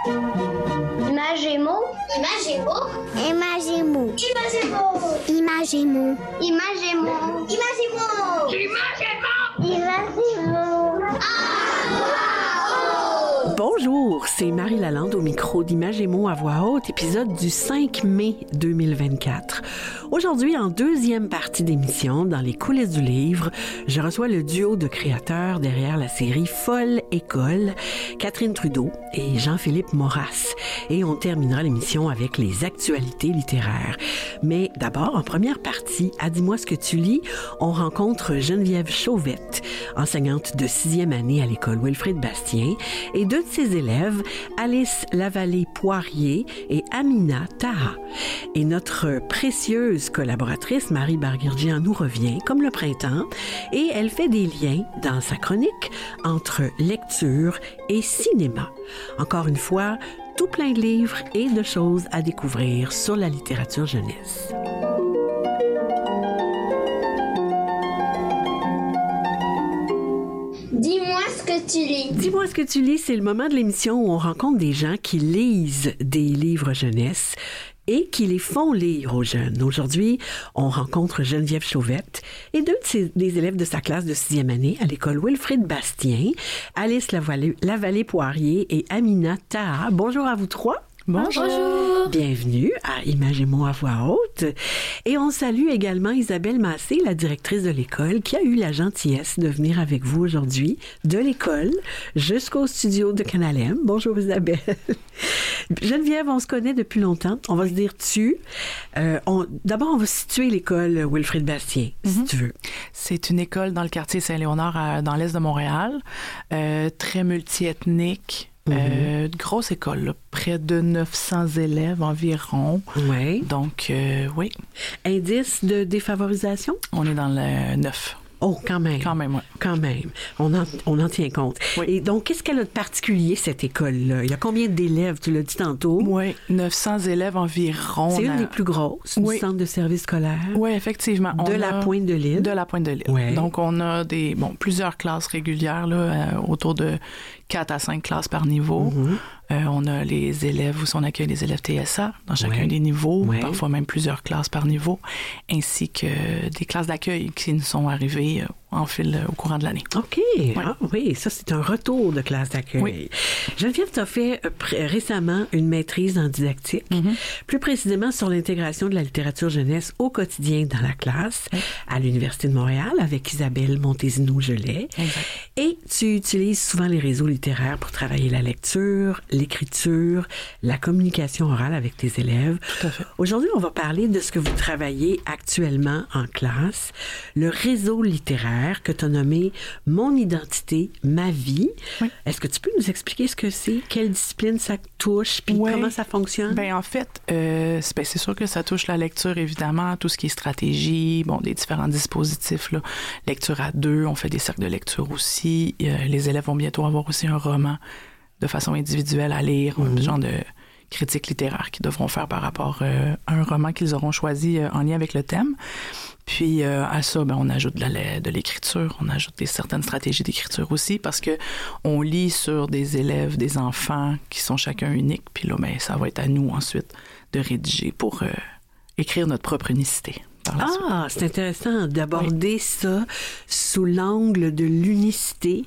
Imagemo. Imagemo. Imagemo. Imagemo. Imagemo. Imagemo. Imagemo. Imagemo. Bonjour, c'est Marie Lalande au micro d'Imagemo à voix haute, épisode du 5 mai 2024. Aujourd'hui, en deuxième partie d'émission, dans les coulisses du livre, je reçois le duo de créateurs derrière la série Folle École, Catherine Trudeau et Jean-Philippe Maurras. Et on terminera l'émission avec les actualités littéraires. Mais d'abord, en première partie, à Dis-moi ce que tu lis, on rencontre Geneviève Chauvette, enseignante de 6e année à l'école Wilfrid Bastien, et deux de ses élèves, Alice Lavallée-Poirier et Amina Taha. Et notre précieuse collaboratrice, Marie Barguirgian, nous revient, comme le printemps, et elle fait des liens dans sa chronique entre lecture et cinéma. Encore une fois, tout plein de livres et de choses à découvrir sur la littérature jeunesse. Dis-moi ce que tu lis. Dis-moi ce que tu lis, c'est le moment de l'émission où on rencontre des gens qui lisent des livres jeunesse et qui les font lire aux jeunes. Aujourd'hui, on rencontre Geneviève Chauvette et deux des élèves de sa classe de 6e année à l'école Wilfrid Bastien, Alice Lavallée-Poirier et Amina Taha. Bonjour à vous trois. Bonjour. Bienvenue à Imagemo à voix haute. Et on salue également Isabelle Massé, la directrice de l'école, qui a eu la gentillesse de venir avec vous aujourd'hui, de l'école jusqu'au studio de Canal M. Bonjour Isabelle. Geneviève, on se connaît depuis longtemps. On va se dire tu. D'abord, on va situer l'école Wilfrid Bastien, si tu veux. C'est une école dans le quartier Saint-Léonard, dans l'est de Montréal, très multiethnique. Grosse école, là, près de 900 élèves environ. Oui. Donc, oui. Indice de défavorisation? On est dans le 9. Oh, quand même. Quand même, oui. Quand même. On en tient compte. Oui. Et donc, qu'est-ce qu'elle a de particulier, cette école-là? Il y a combien d'élèves? Tu l'as dit tantôt. Oui, 900 élèves environ. C'est une des plus grosses du centre de service scolaire. Oui, effectivement. De la Pointe-de-l'Île. De la Pointe-de-l'Île. Ouais. Donc, on a plusieurs classes régulières, là, autour de 4 à 5 classes par niveau. On a les élèves, où on accueille les élèves TSA dans chacun des niveaux, parfois même plusieurs classes par niveau, ainsi que des classes d'accueil qui nous sont arrivées en fil au courant de l'année. OK. Ouais. Ah, oui, ça, c'est un retour de classe d'accueil. Oui. Geneviève, tu as fait récemment une maîtrise en didactique, plus précisément sur l'intégration de la littérature jeunesse au quotidien dans la classe à l'Université de Montréal avec Isabelle Montesinos-Gelais. Et tu utilises souvent les réseaux littéraires pour travailler la lecture, l'écriture, la communication orale avec tes élèves. Tout à fait. Aujourd'hui, on va parler de ce que vous travaillez actuellement en classe, le réseau littéraire que tu as nommé « Mon identité, ma vie ». Est-ce que tu peux nous expliquer ce que c'est? Quelle discipline ça touche? Puis comment ça fonctionne? Bien, en fait, c'est sûr que ça touche la lecture, évidemment, tout ce qui est stratégie, des différents dispositifs, là. Lecture à deux, on fait des cercles de lecture aussi. Les élèves vont bientôt avoir aussi un roman de façon individuelle à lire, un genre de critique littéraire qu'ils devront faire par rapport à un roman qu'ils auront choisi en lien avec le thème. Puis à ça, on ajoute de l'écriture, on ajoute certaines stratégies d'écriture aussi, parce que on lit sur des élèves, des enfants qui sont chacun uniques. Puis là, ça va être à nous ensuite de rédiger pour écrire notre propre unicité. C'est intéressant d'aborder ça sous l'angle de l'unicité.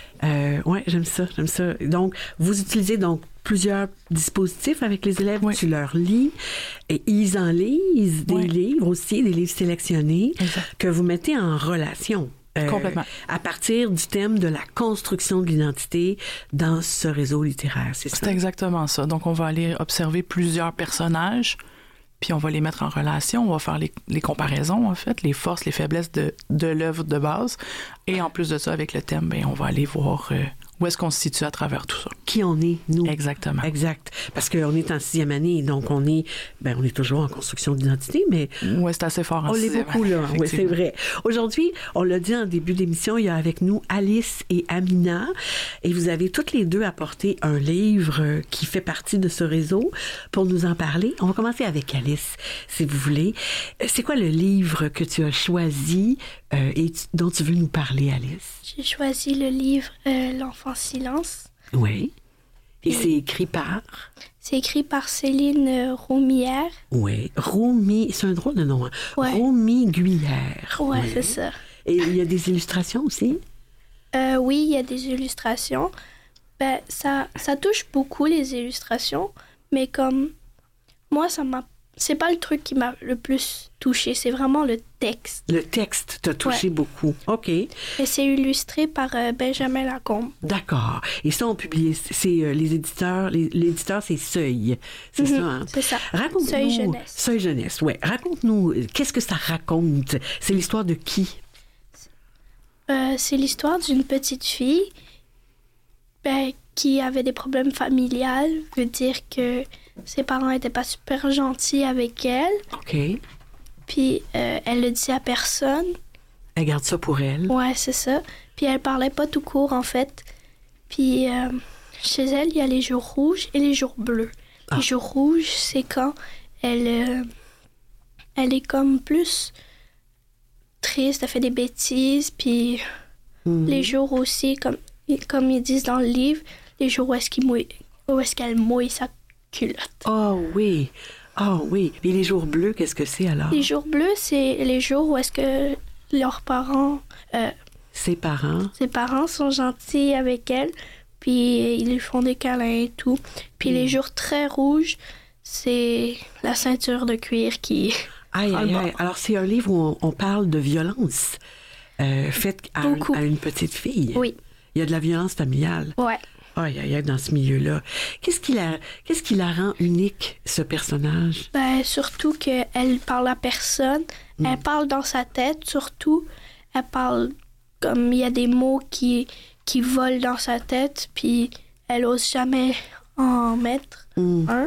Oui, j'aime ça. Donc, vous utilisez plusieurs dispositifs avec les élèves. Tu leur lis et ils en lisent des livres aussi, des livres sélectionnés que vous mettez en relation. Complètement. À partir du thème de la construction de l'identité dans ce réseau littéraire, c'est ça? C'est exactement ça. Donc, on va aller observer plusieurs personnages, puis on va les mettre en relation, on va faire les comparaisons, en fait, les forces, les faiblesses de l'œuvre de base. Et en plus de ça, avec le thème, on va aller voir où est-ce qu'on se situe à travers tout ça. Qui on est, nous. Exactement. Exact. Parce qu'on est en 6e année, donc on est toujours en construction d'identité, mais... Oui, c'est assez fort en 6e année. On l'est beaucoup, là. Oui, c'est vrai. Aujourd'hui, on l'a dit en début d'émission, il y a avec nous Alice et Amina, et vous avez toutes les deux apporté un livre qui fait partie de ce réseau pour nous en parler. On va commencer avec Alice, si vous voulez. C'est quoi le livre que tu as choisi et dont tu veux nous parler, Alice? J'ai choisi le livre L'enfant silence. Oui. Et c'est écrit par? C'est écrit par Céline Roumière. Oui, c'est un drôle de nom. Hein? Ouais. Roumi-Guyère. Ouais, c'est ça. Et il y a des illustrations aussi? Oui, il y a des illustrations. Ben, ça touche beaucoup les illustrations, mais comme moi, c'est pas le truc qui m'a le plus touché, c'est vraiment le texte. Le texte t'a touché beaucoup. OK. Et c'est illustré par Benjamin Lacombe. D'accord. Et ça, on publie, c'est les éditeurs, l'éditeur, c'est Seuil. C'est ça, hein? C'est ça. Raconte-nous. Seuil Jeunesse. Seuil Jeunesse, oui. Raconte-nous, qu'est-ce que ça raconte? C'est l'histoire de qui? C'est l'histoire d'une petite fille qui avait des problèmes familiales, veut dire que ses parents n'étaient pas super gentils avec elle. OK. Puis elle le dit à personne. Elle garde ça pour elle. Ouais, c'est ça. Puis elle parlait pas tout court, en fait. Puis chez elle, il y a les jours rouges et les jours bleus. Les jours rouges, c'est quand elle est comme plus triste, elle fait des bêtises. Puis les jours aussi, comme ils disent dans le livre, les jours où est-ce qu'elle mouille sa culotte. Oh oui. Oh oui. Et les jours bleus, qu'est-ce que c'est alors? Les jours bleus, c'est les jours où est-ce que leurs parents... Ses parents sont gentils avec elle, puis ils lui font des câlins et tout. Puis les jours très rouges, c'est la ceinture de cuir qui... Aïe. Alors, c'est un livre où on parle de violence faite à une petite fille. Oui. Il y a de la violence familiale. Ouais. Aïe, dans ce milieu-là. Qu'est-ce qui la rend unique, ce personnage? Ben, surtout qu'elle parle à personne. Elle parle dans sa tête, surtout. Elle parle comme il y a des mots qui volent dans sa tête, puis elle ose jamais en mettre un.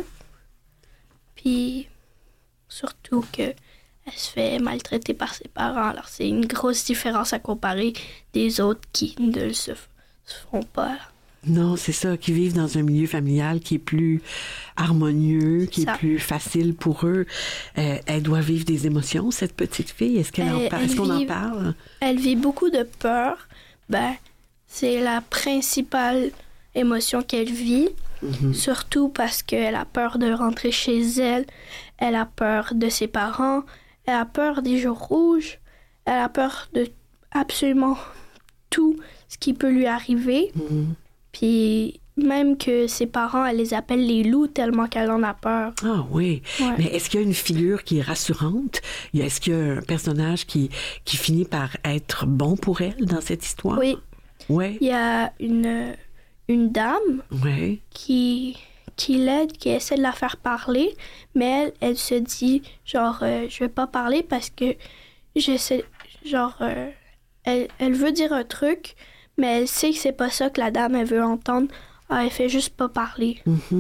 Puis, surtout qu'elle se fait maltraiter par ses parents. Alors, c'est une grosse différence à comparer des autres qui ne se font pas. Non, c'est ça, qui vivent dans un milieu familial qui est plus harmonieux, qui est plus facile pour eux. Elle doit vivre des émotions, cette petite fille. Est-ce qu'on en parle? Elle vit beaucoup de peur. Ben, c'est la principale émotion qu'elle vit. Surtout parce qu'elle a peur de rentrer chez elle. Elle a peur de ses parents. Elle a peur des jours rouges. Elle a peur de absolument tout ce qui peut lui arriver. Puis même que ses parents, elle les appelle les loups tellement qu'elle en a peur. Ah oui. Ouais. Mais est-ce qu'il y a une figure qui est rassurante? Est-ce qu'il y a un personnage qui finit par être bon pour elle dans cette histoire? Oui. Ouais. Il y a une dame qui l'aide, qui essaie de la faire parler, mais elle se dit, genre, je vais pas parler parce que j'essaie, genre, elle veut dire un truc, mais elle sait que c'est pas ça que la dame, elle veut entendre. Elle fait juste pas parler.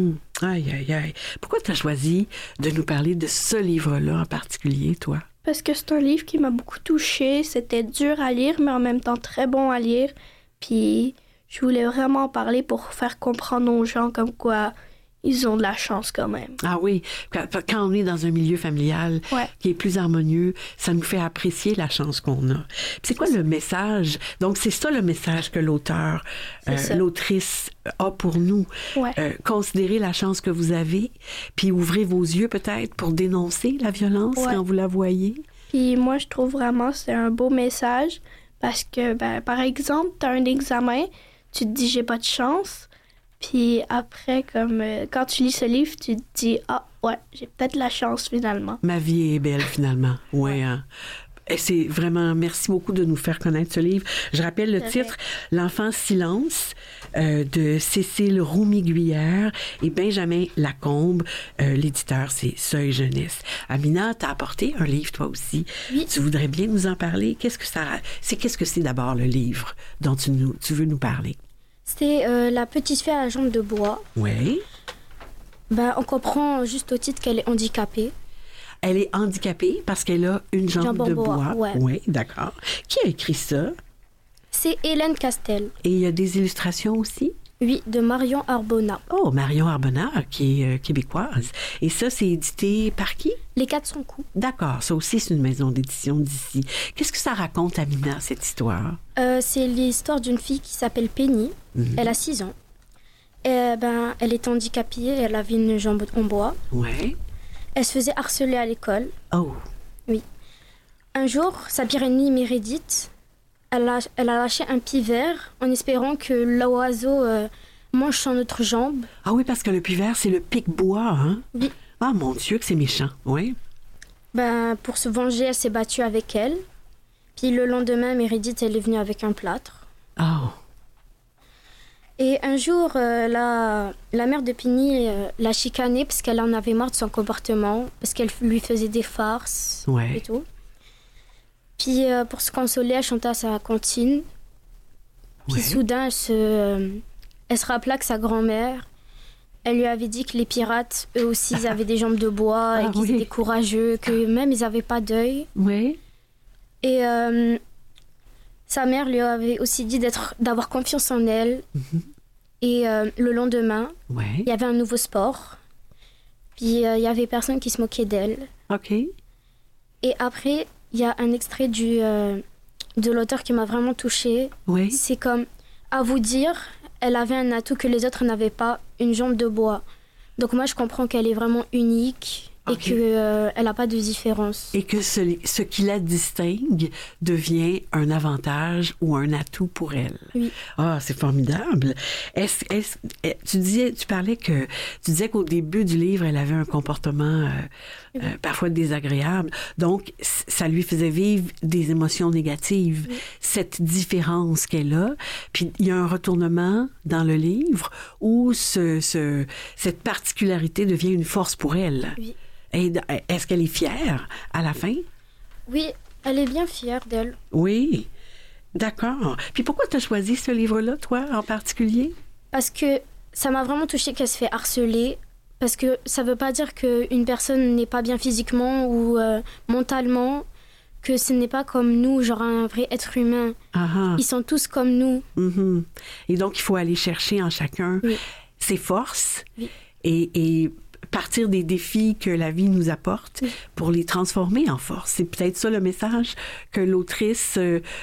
Aïe. Pourquoi tu as choisi de nous parler de ce livre-là en particulier, toi? Parce que c'est un livre qui m'a beaucoup touchée. C'était dur à lire, mais en même temps très bon à lire. Puis je voulais vraiment en parler pour faire comprendre aux gens comme quoi ils ont de la chance quand même. Ah oui, quand on est dans un milieu familial qui est plus harmonieux, ça nous fait apprécier la chance qu'on a. Puis c'est quoi le message? Donc c'est ça le message que l'auteur, l'autrice a pour nous. Considérez la chance que vous avez, puis ouvrez vos yeux peut-être pour dénoncer la violence quand vous la voyez. Puis moi je trouve vraiment que c'est un beau message parce que, par exemple, tu as un examen, tu te dis j'ai pas de chance. Puis après, comme quand tu lis ce livre, tu te dis « Ah, ouais, j'ai peut-être la chance finalement. » Ma vie est belle finalement, hein. Et c'est vraiment... Merci beaucoup de nous faire connaître ce livre. Je rappelle le titre « L'enfant silence » de Cécile Roumière et Benjamin Lacombe. L'éditeur, c'est Seuil Jeunesse. Amina, t'as apporté un livre toi aussi. Oui. Tu voudrais bien nous en parler? Qu'est-ce que c'est d'abord le livre dont tu veux nous parler? C'est La petite fille à la jambe de bois. Oui. On comprend juste au titre qu'elle est handicapée. Elle est handicapée parce qu'elle a une jambe de bois. Oui, d'accord. Qui a écrit ça? C'est Hélène Castel. Et il y a des illustrations aussi? Oui, de Marion Arbona. Oh, Marion Arbona, qui est québécoise. Et ça, c'est édité par qui? Les 400 coups. D'accord, ça aussi, c'est une maison d'édition d'ici. Qu'est-ce que ça raconte, Amina, cette histoire? C'est l'histoire d'une fille qui s'appelle Penny. Elle a 6 ans. Elle était handicapée, elle avait une jambe en bois. Ouais. Elle se faisait harceler à l'école. Oh. Oui. Un jour, sa pire ennemie, Meredith, elle a lâché un pivert en espérant que l'oiseau mange son autre jambe. Ah oui, parce que le pivert, c'est le pic-bois, hein? Oui. Ah, mon Dieu, que c'est méchant, oui. Pour se venger, elle s'est battue avec elle. Puis le lendemain, Meredith, elle est venue avec un plâtre. Oh. Et un jour, la mère de Penny l'a chicanée parce qu'elle en avait marre de son comportement, parce qu'elle lui faisait des farces et tout. Puis pour se consoler, elle chantait à sa cantine. Puis soudain, elle se rappela que sa grand-mère, elle lui avait dit que les pirates, eux aussi, ils avaient des jambes de bois et qu'ils étaient courageux, que même ils n'avaient pas d'œil. Oui. Et sa mère lui avait aussi dit d'avoir confiance en elle. Mm-hmm. Et le lendemain, il y avait un nouveau sport. Puis il y avait personne qui se moquait d'elle. OK. Et après, il y a un extrait de l'auteur qui m'a vraiment touchée. Oui. C'est comme, à vous dire, elle avait un atout que les autres n'avaient pas, une jambe de bois. Donc moi, je comprends qu'elle est vraiment unique. Et qu'elle n'a pas de différence. Et que ce qui la distingue devient un avantage ou un atout pour elle. Oui. Ah, c'est formidable. Tu disais qu'au début du livre, elle avait un comportement parfois désagréable. Donc, ça lui faisait vivre des émotions négatives. Oui. Cette différence qu'elle a. Puis, il y a un retournement dans le livre où cette particularité devient une force pour elle. Oui. Et est-ce qu'elle est fière à la fin? Oui, elle est bien fière d'elle. Oui, d'accord. Puis pourquoi tu as choisi ce livre-là, toi, en particulier? Parce que ça m'a vraiment touchée qu'elle se fait harceler. Parce que ça ne veut pas dire qu'une personne n'est pas bien physiquement ou mentalement, que ce n'est pas comme nous, genre un vrai être humain. Ils sont tous comme nous. Mm-hmm. Et donc, il faut aller chercher en chacun ses forces et partir des défis que la vie nous apporte pour les transformer en force. C'est peut-être ça le message que l'autrice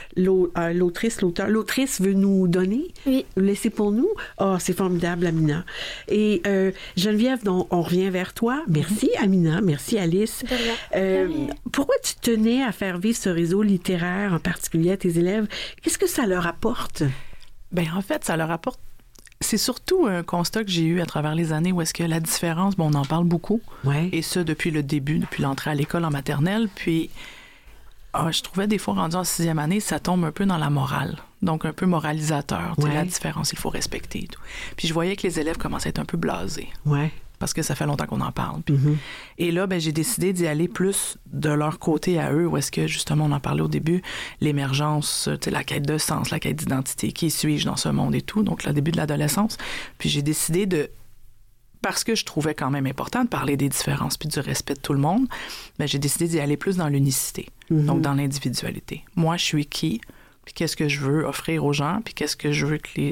veut nous donner, laisser pour nous. Ah, c'est formidable, Amina. Et Geneviève, on revient vers toi. Merci, Amina. Merci, Alice. Pourquoi tu tenais à faire vivre ce réseau littéraire, en particulier à tes élèves? Qu'est-ce que ça leur apporte? Bien, en fait, ça leur apporte. C'est surtout un constat que j'ai eu à travers les années où est-ce que la différence, on en parle beaucoup, et ça depuis le début, depuis l'entrée à l'école en maternelle, puis je trouvais des fois, rendu en 6e année, ça tombe un peu dans la morale, donc un peu moralisateur, la différence, il faut respecter et tout. Puis je voyais que les élèves commençaient à être un peu blasés, parce que ça fait longtemps qu'on en parle. Puis, et là, j'ai décidé d'y aller plus de leur côté à eux, où est-ce que, justement, on en parlait au début, l'émergence, la quête de sens, la quête d'identité, qui suis-je dans ce monde et tout, donc le début de l'adolescence. Puis j'ai décidé parce que je trouvais quand même important de parler des différences puis du respect de tout le monde, j'ai décidé d'y aller plus dans l'unicité, donc dans l'individualité. Moi, je suis qui, puis qu'est-ce que je veux offrir aux gens, puis qu'est-ce que je veux que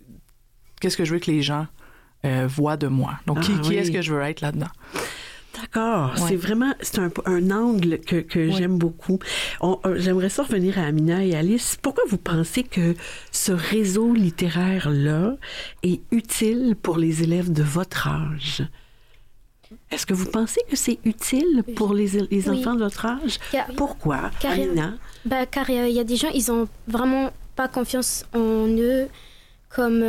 les gens voient de moi. Donc, qui est-ce que je veux être là-dedans? D'accord. C'est un angle que j'aime beaucoup. J'aimerais ça revenir à Amina et Alice. Pourquoi vous pensez que ce réseau littéraire-là est utile pour les élèves de votre âge? Est-ce que vous pensez que c'est utile pour les enfants de votre âge? Pourquoi, Amina? Car il y a des gens, ils ont vraiment pas confiance en eux. Comme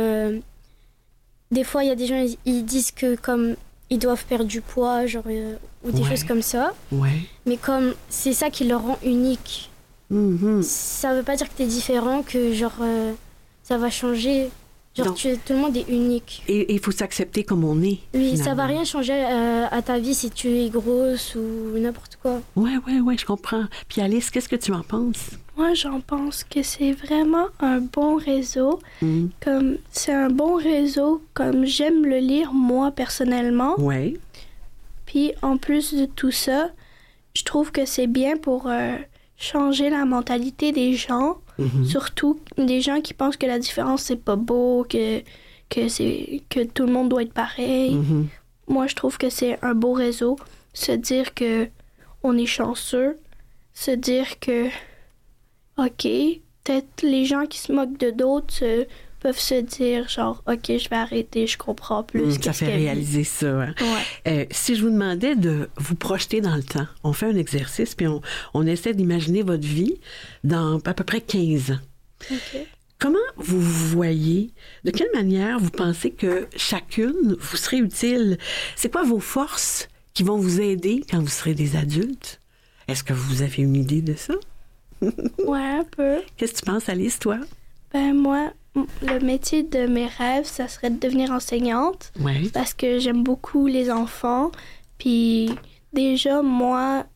des fois, il y a des gens, ils disent que comme ils doivent perdre du poids, ou des choses comme ça. Mais comme c'est ça qui leur rend unique. Ça veut pas dire que t'es différent, que ça va changer. Tout le monde est unique. Et il faut s'accepter comme on est. Oui, finalement. Ça va rien changer à ta vie si tu es grosse ou n'importe quoi. Ouais, je comprends. Puis Alice, qu'est-ce que tu en penses? Moi, j'en pense que c'est vraiment un bon réseau. Comme c'est un bon réseau, comme j'aime le lire moi personnellement. Ouais. Puis en plus de tout ça, je trouve que c'est bien pour changer la mentalité des gens. Surtout des gens qui pensent que la différence c'est pas beau, que tout le monde doit être pareil. Moi, je trouve que c'est un beau réseau. Se dire que on est chanceux, se dire que OK, peut-être les gens qui se moquent de d'autres, peuvent se dire genre OK, je vais arrêter, je comprends plus. Ça fait réaliser ça. Hein? Ouais. Si je vous demandais de vous projeter dans le temps, on fait un exercice puis on essaie d'imaginer votre vie dans à peu près 15 ans. OK. Comment vous voyez, de quelle manière vous pensez que chacune vous serez utile? C'est quoi vos forces qui vont vous aider quand vous serez des adultes? Est-ce que vous avez une idée de ça? Ouais, un peu. Qu'est-ce que tu penses, Alice, toi? Ben moi, le métier de mes rêves, ça serait de devenir enseignante. Oui. Parce que j'aime beaucoup les enfants. Puis déjà, ma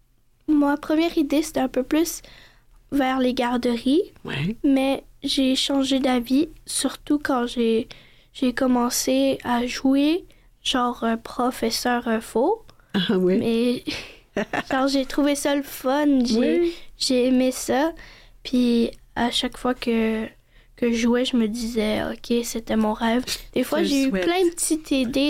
première idée, c'était un peu plus vers les garderies. Oui. Mais j'ai changé d'avis, surtout quand j'ai commencé à jouer, genre professeur faux. Ah oui. Mais genre, j'ai trouvé ça le fun. J'ai aimé ça. Puis à chaque fois que je jouais, je me disais, OK, c'était mon rêve. Des fois, j'ai eu plein de petites idées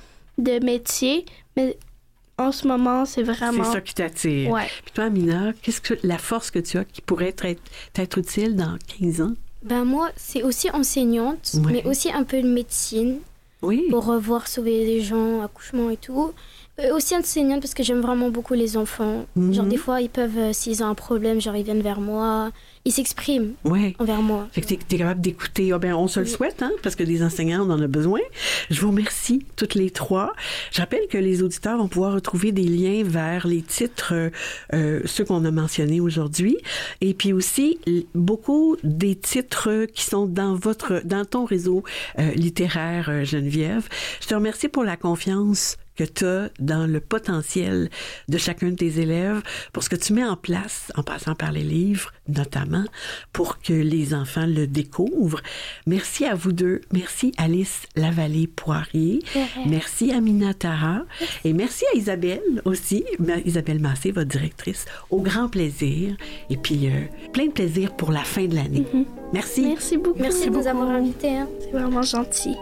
de métiers, mais en ce moment, c'est vraiment... C'est ça qui t'attire. Ouais. Puis toi, Amina, qu'est-ce que la force que tu as qui pourrait t'être utile dans 15 ans? Ben moi, c'est aussi enseignante, mais aussi un peu de médecine. Oui. Pour revoir sauver les gens, accouchement et tout. Aussi enseignante parce que j'aime vraiment beaucoup les enfants. Genre des fois, ils peuvent, s'ils ont un problème, genre ils viennent vers moi. Ils s'expriment envers moi. Fait que t'es capable d'écouter. Ah ben, on se le souhaite, hein, parce que des enseignants, on en a besoin. Je vous remercie toutes les trois. Je rappelle que les auditeurs vont pouvoir retrouver des liens vers les titres, ceux qu'on a mentionnés aujourd'hui. Et puis aussi, beaucoup des titres qui sont dans ton réseau littéraire, Geneviève. Je te remercie pour la confiance que tu as dans le potentiel de chacun de tes élèves, pour ce que tu mets en place, en passant par les livres, notamment, pour que les enfants le découvrent. Merci à vous deux. Merci Alice Lavallée-Poirier. Merci Amina Tara. Et merci à Isabelle aussi, Isabelle Massé, votre directrice. Au grand plaisir. Et puis, plein de plaisir pour la fin de l'année. Merci. Merci beaucoup. Merci de nous avoir invités. Hein. C'est vraiment gentil.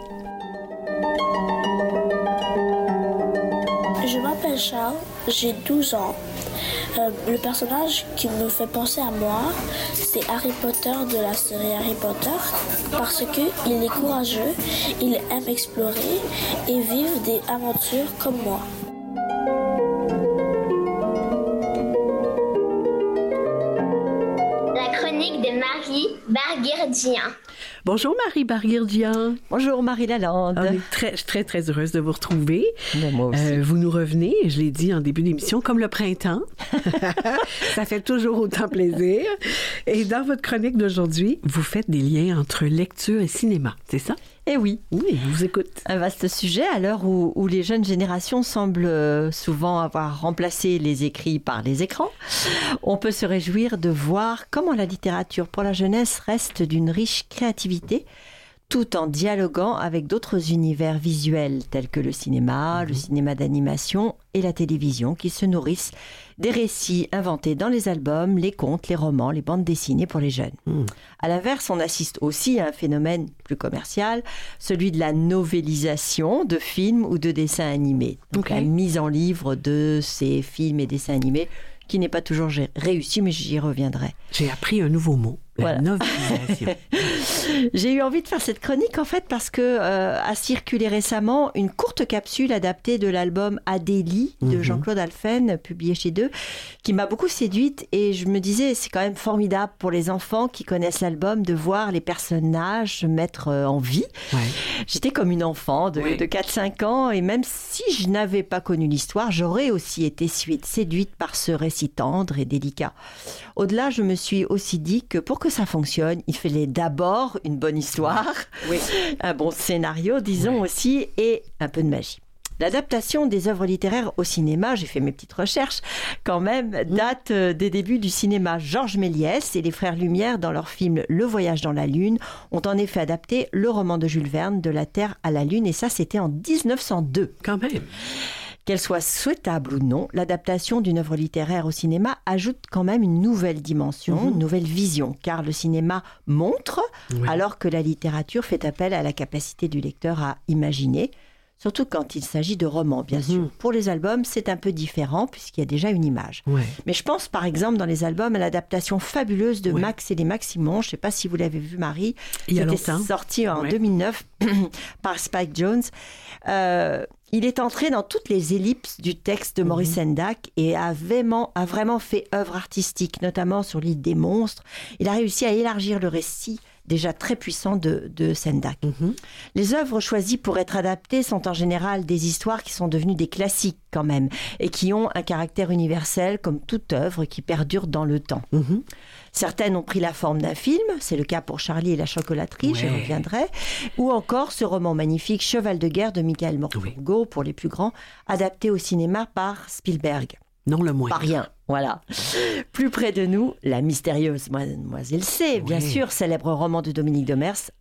Je m'appelle Charles, j'ai 12 ans. Le personnage qui me fait penser à moi, c'est Harry Potter de la série Harry Potter, parce qu'il est courageux, il aime explorer et vivre des aventures comme moi. La chronique de Marie Barguirdian. Bonjour Marie Barguirdian. Bonjour Marie Lalande. On est très, très, très heureuse de vous retrouver. Mais moi aussi. Vous nous revenez, je l'ai dit en début d'émission, comme le printemps. Ça fait toujours autant plaisir. Et dans votre chronique d'aujourd'hui, vous faites des liens entre lecture et cinéma, c'est ça? Eh oui. Oui, je vous écoute. Un vaste sujet à l'heure où les jeunes générations semblent souvent avoir remplacé les écrits par les écrans. On peut se réjouir de voir comment la littérature pour la jeunesse reste d'une riche créativité, tout en dialoguant avec d'autres univers visuels tels que le cinéma d'animation et la télévision qui se nourrissent des récits inventés dans les albums, les contes, les romans, les bandes dessinées pour les jeunes. À l'inverse, on assiste aussi à un phénomène plus commercial, celui de la novélisation de films ou de dessins animés. Donc la mise en livre de ces films et dessins animés qui n'est pas toujours réussi, mais j'y reviendrai. J'ai appris un nouveau mot, la novélisation. J'ai eu envie de faire cette chronique en fait parce que a circulé récemment une courte capsule adaptée de l'album Adélie de Jean-Claude Alphen, publié chez Deux, qui m'a beaucoup séduite et je me disais c'est quand même formidable pour les enfants qui connaissent l'album de voir les personnages se mettre en vie. Ouais. J'étais comme une enfant de 4-5 ans et même si je n'avais pas connu l'histoire, j'aurais aussi été séduite par ce récit tendre et délicat. Au-delà, je me suis aussi dit que pour que ça fonctionne, il fallait d'abord une bonne histoire, un bon scénario, disons aussi, et un peu de magie. L'adaptation des œuvres littéraires au cinéma, j'ai fait mes petites recherches quand même, date des débuts du cinéma. Georges Méliès et les frères Lumière, dans leur film Le Voyage dans la Lune, ont en effet adapté le roman de Jules Verne, De la Terre à la Lune, et ça, c'était en 1902. Quand même. Qu'elle soit souhaitable ou non, l'adaptation d'une œuvre littéraire au cinéma ajoute quand même une nouvelle dimension, une nouvelle vision, car le cinéma montre, alors que la littérature fait appel à la capacité du lecteur à imaginer, surtout quand il s'agit de romans, bien sûr. Pour les albums, c'est un peu différent puisqu'il y a déjà une image. Ouais. Mais je pense par exemple dans les albums à l'adaptation fabuleuse de Max et les Maximons. Je ne sais pas si vous l'avez vu, Marie. Il y a longtemps. C'était sorti en 2009 par Spike Jonze. Il est entré dans toutes les ellipses du texte de Maurice Sendak et a vraiment fait œuvre artistique, notamment sur l'île des monstres. Il a réussi à élargir le récit déjà très puissant de Sendak. Les œuvres choisies pour être adaptées sont en général des histoires qui sont devenues des classiques quand même et qui ont un caractère universel comme toute œuvre qui perdure dans le temps. Certaines ont pris la forme d'un film, c'est le cas pour Charlie et la chocolaterie, j'y reviendrai, ou encore ce roman magnifique Cheval de guerre de Michael Morpurgo pour les plus grands, adapté au cinéma par Spielberg. Non le moins. Pas rien, voilà. Plus près de nous, La mystérieuse Mademoiselle C, bien sûr, célèbre roman de Dominique Demers,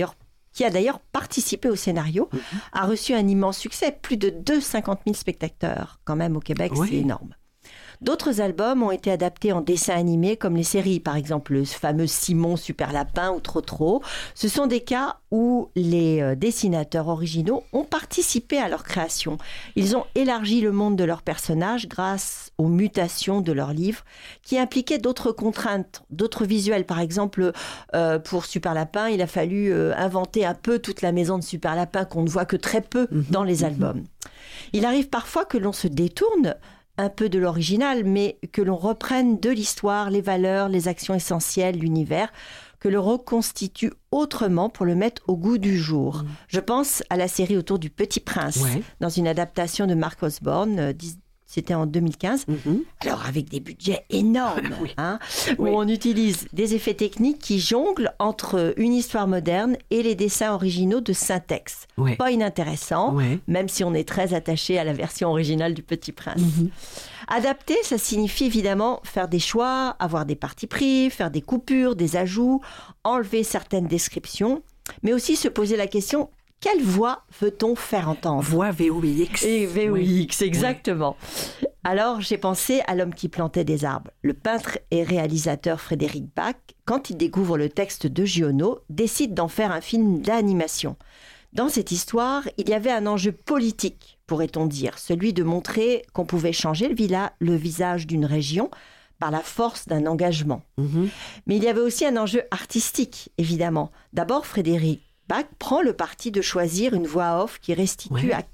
qui a d'ailleurs participé au scénario, a reçu un immense succès, plus de 250 000 spectateurs, quand même au Québec, c'est énorme. D'autres albums ont été adaptés en dessin animé, comme les séries, par exemple le fameux Simon Super Lapin ou Trotro. Ce sont des cas où les dessinateurs originaux ont participé à leur création. Ils ont élargi le monde de leurs personnages grâce aux mutations de leurs livres, qui impliquaient d'autres contraintes, d'autres visuels. Par exemple, pour Super Lapin, il a fallu inventer un peu toute la maison de Super Lapin qu'on ne voit que très peu dans les albums. Il arrive parfois que l'on se détourne un peu de l'original, mais que l'on reprenne de l'histoire, les valeurs, les actions essentielles, l'univers, que l'on reconstitue autrement pour le mettre au goût du jour. Je pense à la série autour du Petit Prince, dans une adaptation de Mark Osborne, c'était en 2015. Alors, avec des budgets énormes, où on utilise des effets techniques qui jonglent entre une histoire moderne et les dessins originaux de Syntex. Pas inintéressant, même si on est très attaché à la version originale du Petit Prince. Adapter, ça signifie évidemment faire des choix, avoir des partis pris, faire des coupures, des ajouts, enlever certaines descriptions, mais aussi se poser la question: quelle voix veut-on faire entendre? Voix VOX. Et VOX, exactement. Alors, j'ai pensé à L'homme qui plantait des arbres. Le peintre et réalisateur Frédéric Bach, quand il découvre le texte de Giono, décide d'en faire un film d'animation. Dans cette histoire, il y avait un enjeu politique, pourrait-on dire, celui de montrer qu'on pouvait changer le visage d'une région par la force d'un engagement. Mais il y avait aussi un enjeu artistique, évidemment. D'abord, Frédéric Bach prend le parti de choisir une voix off qui restitue à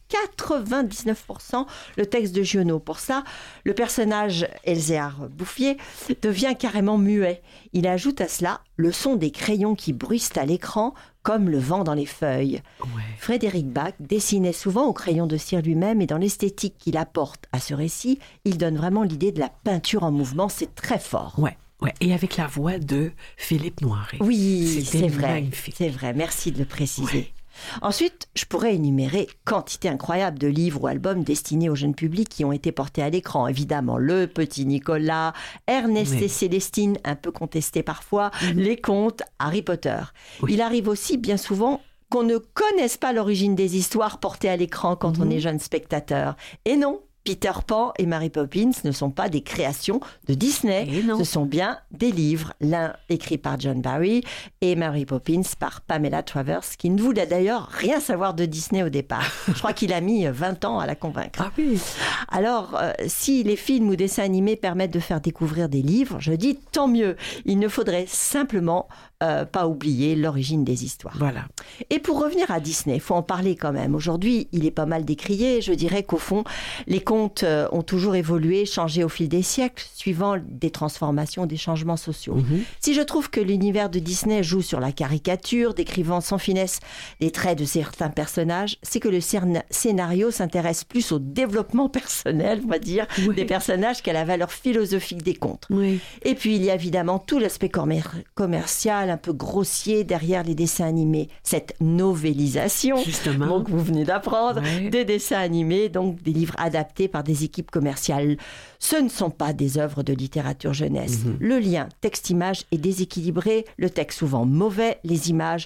99% le texte de Giono. Pour ça, le personnage Elzéar Bouffier devient carrément muet. Il ajoute à cela le son des crayons qui bruissent à l'écran comme le vent dans les feuilles. Frédéric Bach dessinait souvent au crayon de cire lui-même et dans l'esthétique qu'il apporte à ce récit, il donne vraiment l'idée de la peinture en mouvement. C'est très fort. Et avec la voix de Philippe Noiret. Oui, c'est vrai. Magnifique. C'est vrai, merci de le préciser. Ensuite, je pourrais énumérer quantité incroyable de livres ou albums destinés au jeune public qui ont été portés à l'écran. Évidemment, Le Petit Nicolas, Ernest et Célestine, un peu contestés parfois, Les Contes, Harry Potter. Il arrive aussi bien souvent qu'on ne connaisse pas l'origine des histoires portées à l'écran quand on est jeune spectateur. Et non, Peter Pan et Mary Poppins ne sont pas des créations de Disney, ce sont bien des livres, l'un écrit par John Barry et Mary Poppins par Pamela Travers, qui ne voulait d'ailleurs rien savoir de Disney au départ. Je crois qu'il a mis 20 ans à la convaincre. Alors, si les films ou dessins animés permettent de faire découvrir des livres, je dis tant mieux. Il ne faudrait simplement pas oublier l'origine des histoires. Et pour revenir à Disney, il faut en parler quand même. Aujourd'hui, il est pas mal décrié. Je dirais qu'au fond, les contes ont toujours évolué, changé au fil des siècles, suivant des transformations, des changements sociaux. Si je trouve que l'univers de Disney joue sur la caricature, décrivant sans finesse les traits de certains personnages, c'est que le scénario s'intéresse plus au développement personnel, on va dire, des personnages qu'à la valeur philosophique des contes. Et puis, il y a évidemment tout l'aspect commercial, un peu grossier derrière les dessins animés. Cette novélisation, donc vous venez d'apprendre, des dessins animés, donc des livres adaptés par des équipes commerciales. Ce ne sont pas des œuvres de littérature jeunesse. Le lien texte-image est déséquilibré, le texte souvent mauvais, les images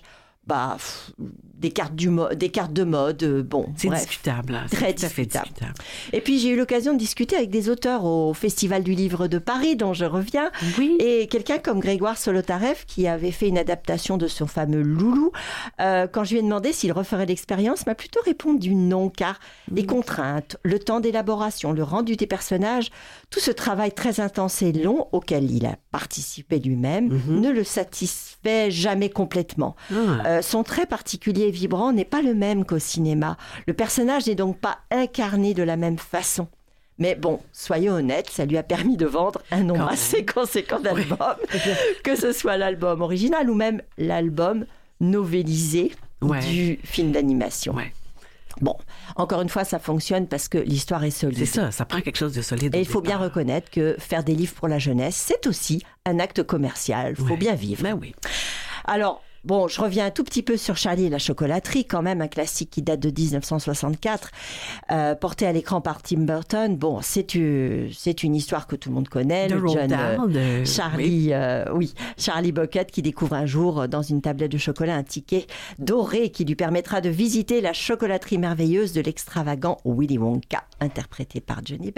des cartes de mode, c'est bref, discutable, là. Très discutable. Et puis j'ai eu l'occasion de discuter avec des auteurs au Festival du Livre de Paris, dont je reviens, et quelqu'un comme Grégoire Solotarev qui avait fait une adaptation de son fameux Loulou. Quand je lui ai demandé s'il referait l'expérience, m'a plutôt répondu non, car les contraintes, le temps d'élaboration, le rendu des personnages, tout ce travail très intense et long auquel il a participé lui-même ne le satisfait jamais complètement. Son trait particulier et vibrant n'est pas le même qu'au cinéma. Le personnage n'est donc pas incarné de la même façon. Mais bon, soyons honnêtes, ça lui a permis de vendre un nombre assez conséquent d'albums, que ce soit l'album original ou même l'album novélisé du film d'animation. Bon, encore une fois, ça fonctionne parce que l'histoire est solide. C'est ça prend quelque chose de solide. Et il faut bien reconnaître que faire des livres pour la jeunesse, c'est aussi un acte commercial. Il faut bien vivre. Ben oui. Alors, bon, je reviens un tout petit peu sur Charlie et la chocolaterie, quand même, un classique qui date de 1964, porté à l'écran par Tim Burton. Bon, c'est une histoire que tout le monde connaît. Le jeune Charlie, Charlie Bucket qui découvre un jour dans une tablette de chocolat un ticket doré qui lui permettra de visiter la chocolaterie merveilleuse de l'extravagant Willy Wonka, interprété par Johnny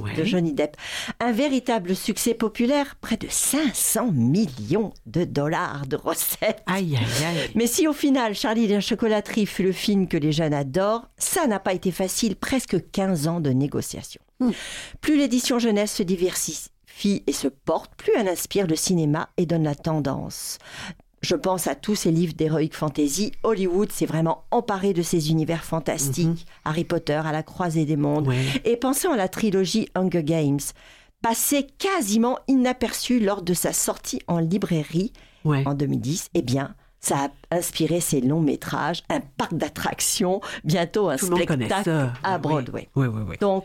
Depp. Un véritable succès populaire, près de 500 millions de dollars de recettes. Mais si au final, Charlie et la chocolaterie fut le film que les jeunes adorent, ça n'a pas été facile, presque 15 ans de négociations. Plus l'édition jeunesse se diversifie et se porte, plus elle inspire le cinéma et donne la tendance. Je pense à tous ces livres d'heroic fantasy. Hollywood s'est vraiment emparé de ces univers fantastiques. Harry Potter, à la croisée des mondes. Et pensons à la trilogie Hunger Games, passée quasiment inaperçue lors de sa sortie en librairie en 2010. Eh bien, ça a inspiré ces longs métrages, un parc d'attractions, bientôt un spectacle à Broadway. Donc,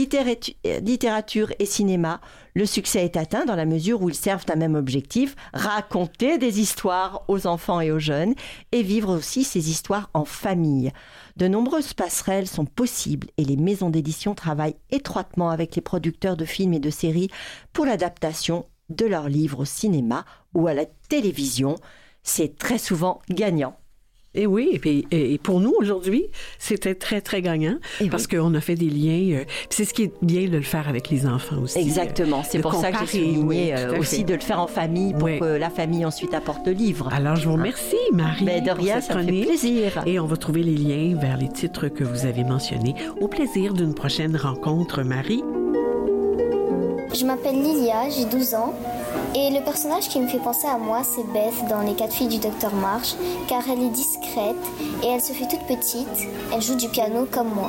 littérature et cinéma, le succès est atteint dans la mesure où ils servent un même objectif, raconter des histoires aux enfants et aux jeunes et vivre aussi ces histoires en famille. De nombreuses passerelles sont possibles et les maisons d'édition travaillent étroitement avec les producteurs de films et de séries pour l'adaptation de leurs livres au cinéma ou à la télévision. C'est très souvent gagnant. Et oui, et pour nous, aujourd'hui, c'était très, très gagnant parce qu'on a fait des liens. C'est ce qui est bien de le faire avec les enfants aussi. Exactement. C'est pour ça que j'ai souligné aussi de le faire en famille pour que la famille ensuite apporte le livre. Alors, je vous remercie, Marie. De rien, ça me fait plaisir. Et on va trouver les liens vers les titres que vous avez mentionnés. Au plaisir d'une prochaine rencontre, Marie. Je m'appelle Lilia, j'ai 12 ans. Et le personnage qui me fait penser à moi, c'est Beth dans Les 4 filles du Dr Marsh, car elle est discrète et elle se fait toute petite. Elle joue du piano comme moi.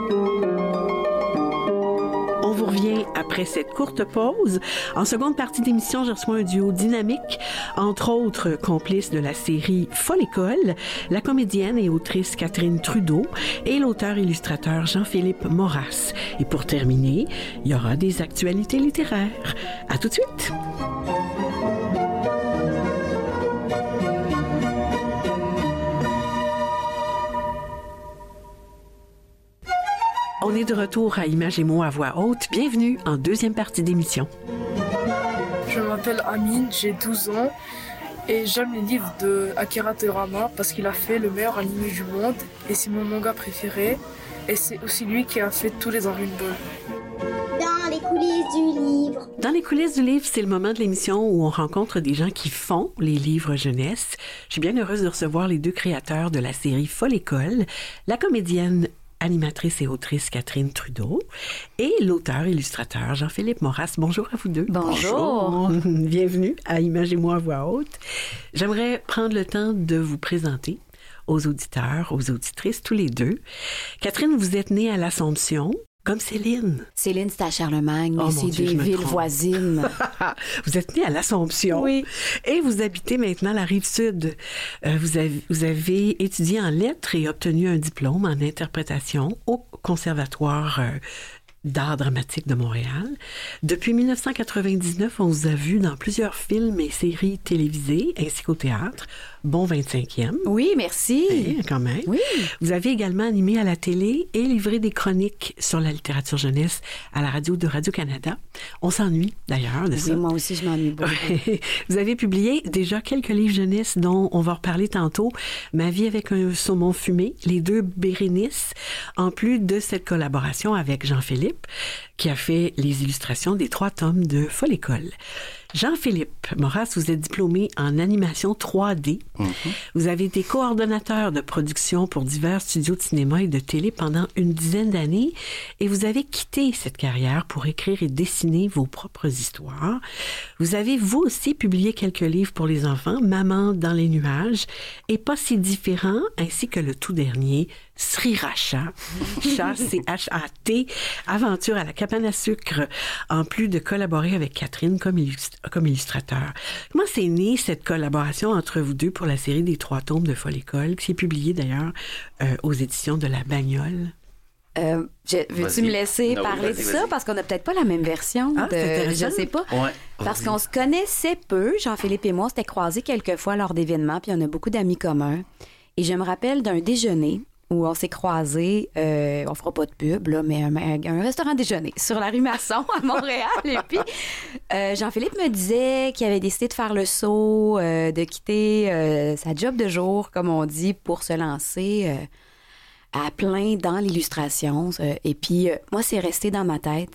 On vous revient après cette courte pause. En seconde partie d'émission, je reçois un duo dynamique, entre autres complices de la série Folle École, la comédienne et autrice Catherine Trudeau et l'auteur-illustrateur Jean-Philippe Maurras. Et pour terminer, il y aura des actualités littéraires. À tout de suite! On est de retour à Images et mots à voix haute. Bienvenue en deuxième partie d'émission. Je m'appelle Amine, j'ai 12 ans et j'aime les livres de Akira Toriyama parce qu'il a fait le meilleur animé du monde et c'est mon manga préféré et c'est aussi lui qui a fait tous les Dragon Ball. Dans les coulisses du livre. Dans les coulisses du livre, c'est le moment de l'émission où on rencontre des gens qui font les livres jeunesse. Je suis bien heureuse de recevoir les deux créateurs de la série Folle École, la comédienne animatrice et autrice Catherine Trudeau et l'auteur-illustrateur Jean-Philippe Maurras. Bonjour à vous deux. Bonjour. Bienvenue à Images et mots à voix haute. J'aimerais prendre le temps de vous présenter aux auditeurs, aux auditrices, tous les deux. Catherine, vous êtes née à l'Assomption, comme Céline. Céline, c'est à Charlemagne, mais c'est des villes voisines. Vous êtes née à l'Assomption. Oui. Et vous habitez maintenant la Rive-Sud. Vous avez étudié en lettres et obtenu un diplôme en interprétation au Conservatoire d'art dramatique de Montréal. Depuis 1999, on vous a vu dans plusieurs films et séries télévisées ainsi qu'au théâtre. bon 25e. Oui, merci. Quand même. Oui. Vous avez également animé à la télé et livré des chroniques sur la littérature jeunesse à la radio de Radio-Canada. On s'ennuie, d'ailleurs, de ça. Oui, moi aussi, je m'ennuie beaucoup. Vous avez publié déjà quelques livres jeunesse dont on va reparler tantôt. Ma vie avec un saumon fumé, Les deux Bérénices, en plus de cette collaboration avec Jean-Philippe, qui a fait les illustrations des 3 tomes de Folle École. Jean-Philippe Moras, vous êtes diplômé en animation 3D. Vous avez été coordonnateur de production pour divers studios de cinéma et de télé pendant une dizaine d'années et vous avez quitté cette carrière pour écrire et dessiner vos propres histoires. Vous avez, vous aussi, publié quelques livres pour les enfants, Maman dans les nuages et Pas si différent, ainsi que le tout dernier, Sriracha, chat, C-H-A-T, aventure à la cabane à sucre, en plus de collaborer avec Catherine comme illustrateur. Comment c'est né cette collaboration entre vous deux pour la série des 3 tomes de Folle École, qui est publiée d'ailleurs aux éditions de La Bagnole? Veux-tu me laisser parler de ça? Parce qu'on n'a peut-être pas la même version. Je sais pas. Ouais. Parce qu'on se connaissait peu. Jean-Philippe et moi, on s'était croisés quelques fois lors d'événements, puis on a beaucoup d'amis communs. Et je me rappelle d'un déjeuner où on s'est croisés, on fera pas de pub, là, mais un restaurant déjeuner sur la rue Masson à Montréal. Et puis, Jean-Philippe me disait qu'il avait décidé de faire le saut, de quitter sa job de jour, comme on dit, pour se lancer à plein dans l'illustration. Et puis, moi, c'est resté dans ma tête,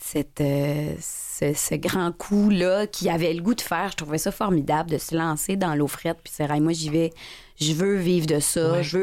ce grand coup-là qu'il avait le goût de faire. Je trouvais ça formidable de se lancer dans l'eau frette. Puis c'est vrai, moi, j'y vais, je veux vivre de ça, je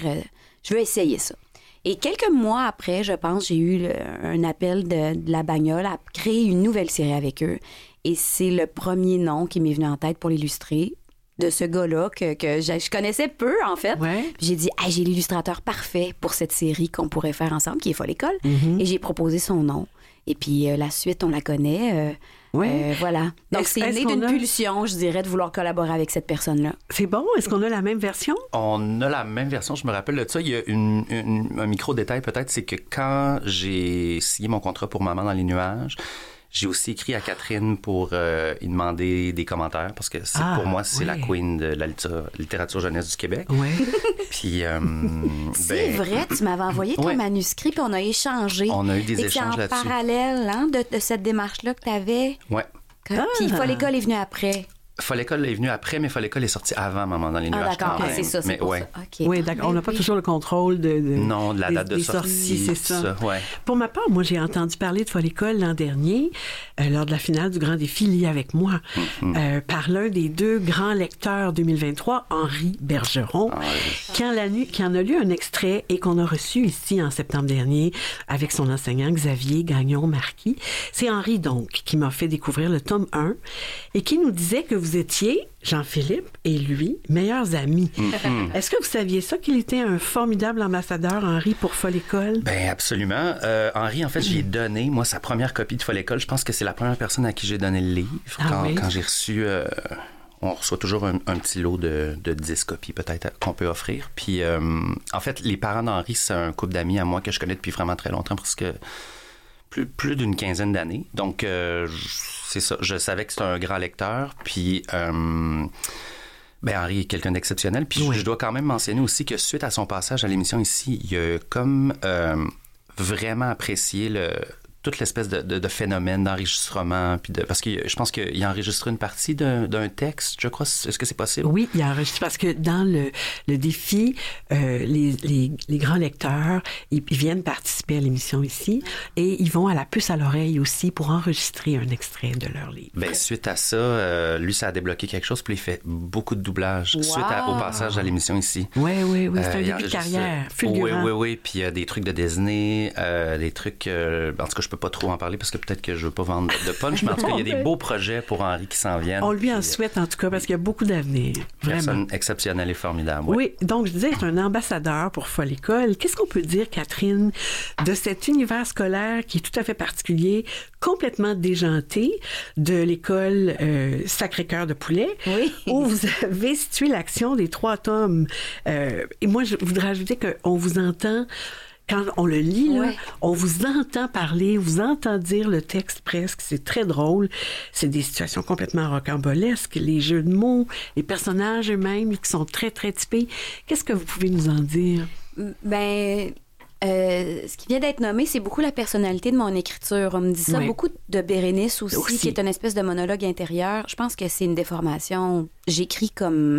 veux essayer ça. Et quelques mois après, je pense, j'ai eu un appel de La Bagnole à créer une nouvelle série avec eux. Et c'est le premier nom qui m'est venu en tête pour l'illustrer, de ce gars-là que je connaissais peu, en fait. Ouais. Puis j'ai dit, j'ai l'illustrateur parfait pour cette série qu'on pourrait faire ensemble, qui est Folle École. Et j'ai proposé son nom. Et puis la suite, on la connaît. Voilà. Donc, c'est né d'une pulsion, je dirais, de vouloir collaborer avec cette personne-là. C'est bon. Est-ce qu'on a la même version? On a la même version. Je me rappelle de ça. Il y a un micro-détail, peut-être, c'est que quand j'ai signé mon contrat pour Maman dans les nuages, j'ai aussi écrit à Catherine pour y demander des commentaires, parce que pour moi, c'est la queen de la littérature jeunesse du Québec. Oui. Puis, c'est vrai, tu m'avais envoyé ton manuscrit, puis on a échangé. On a eu des échanges là-dessus. C'est en parallèle de cette démarche-là que tu avais. Oui. Puis Folle École est venue après. Folle École est venue après, mais Folle École est sortie avant Maman dans les nuages. D'accord, c'est ça, c'est pour ça. Okay. Oui, d'accord. On n'a pas toujours le contrôle de la date de sortie. C'est ça. Ouais. Pour ma part, moi, j'ai entendu parler de Folle École l'an dernier, lors de la finale du Grand Défi Lis avec moi, par l'un des 2 grands lecteurs 2023, Henri Bergeron, qui en a lu un extrait et qu'on a reçu ici en septembre dernier avec son enseignant Xavier Gagnon-Marquis. C'est Henri, donc, qui m'a fait découvrir le tome 1 et qui nous disait que vous étiez, Jean-Philippe et lui, meilleurs amis. Est-ce que vous saviez ça, qu'il était un formidable ambassadeur, Henri, pour Folle École? Bien, absolument. Henri, en fait, j'ai donné, moi, sa première copie de Folle École. Je pense que c'est la première personne à qui j'ai donné le livre. Quand j'ai reçu... on reçoit toujours un petit lot de 10 copies, peut-être, qu'on peut offrir. Puis, en fait, les parents d'Henri, c'est un couple d'amis à moi que je connais depuis vraiment très longtemps, parce que plus d'une quinzaine d'années. Donc, c'est ça. Je savais que c'était un grand lecteur. Puis, Henri est quelqu'un d'exceptionnel. Puis, je dois quand même mentionner aussi que suite à son passage à l'émission ici, il a comme vraiment apprécié toute l'espèce de phénomène d'enregistrement, puis parce que je pense qu'il a enregistré une partie d'un texte, je crois. Est-ce que c'est possible? Oui, il a enregistré, parce que dans le défi, les grands lecteurs, ils viennent participer à l'émission ici, et ils vont à la puce à l'oreille aussi pour enregistrer un extrait de leur livre. Bien, suite à ça, lui, ça a débloqué quelque chose, puis il fait beaucoup de doublage suite au passage à l'émission ici. Oui, c'est un début de carrière fulgurant. Oui, puis il y a des trucs de Disney, des trucs... en tout cas, je peux pas trop en parler parce que peut-être que je veux pas vendre de punch, mais en tout cas, il y a des beaux projets pour Henri qui s'en viennent. On lui en souhaite, en tout cas, parce qu'il y a beaucoup d'avenir. Personne exceptionnelle et formidable. Oui, donc je disais, c'est un ambassadeur pour Folle École. Qu'est-ce qu'on peut dire, Catherine, de cet univers scolaire qui est tout à fait particulier, complètement déjanté, de l'école Sacré-Cœur de Poulet, où vous avez situé l'action des 3 tomes. Et moi, je voudrais ajouter qu'on vous entend quand on le lit, là, on vous entend parler, vous entend dire le texte presque. C'est très drôle. C'est des situations complètement rocambolesques. Les jeux de mots, les personnages eux-mêmes qui sont très, très typés. Qu'est-ce que vous pouvez nous en dire? Ben... ce qui vient d'être nommé, c'est beaucoup la personnalité de mon écriture. On me dit ça beaucoup de Bérénice aussi, qui est une espèce de monologue intérieur. Je pense que c'est une déformation. J'écris comme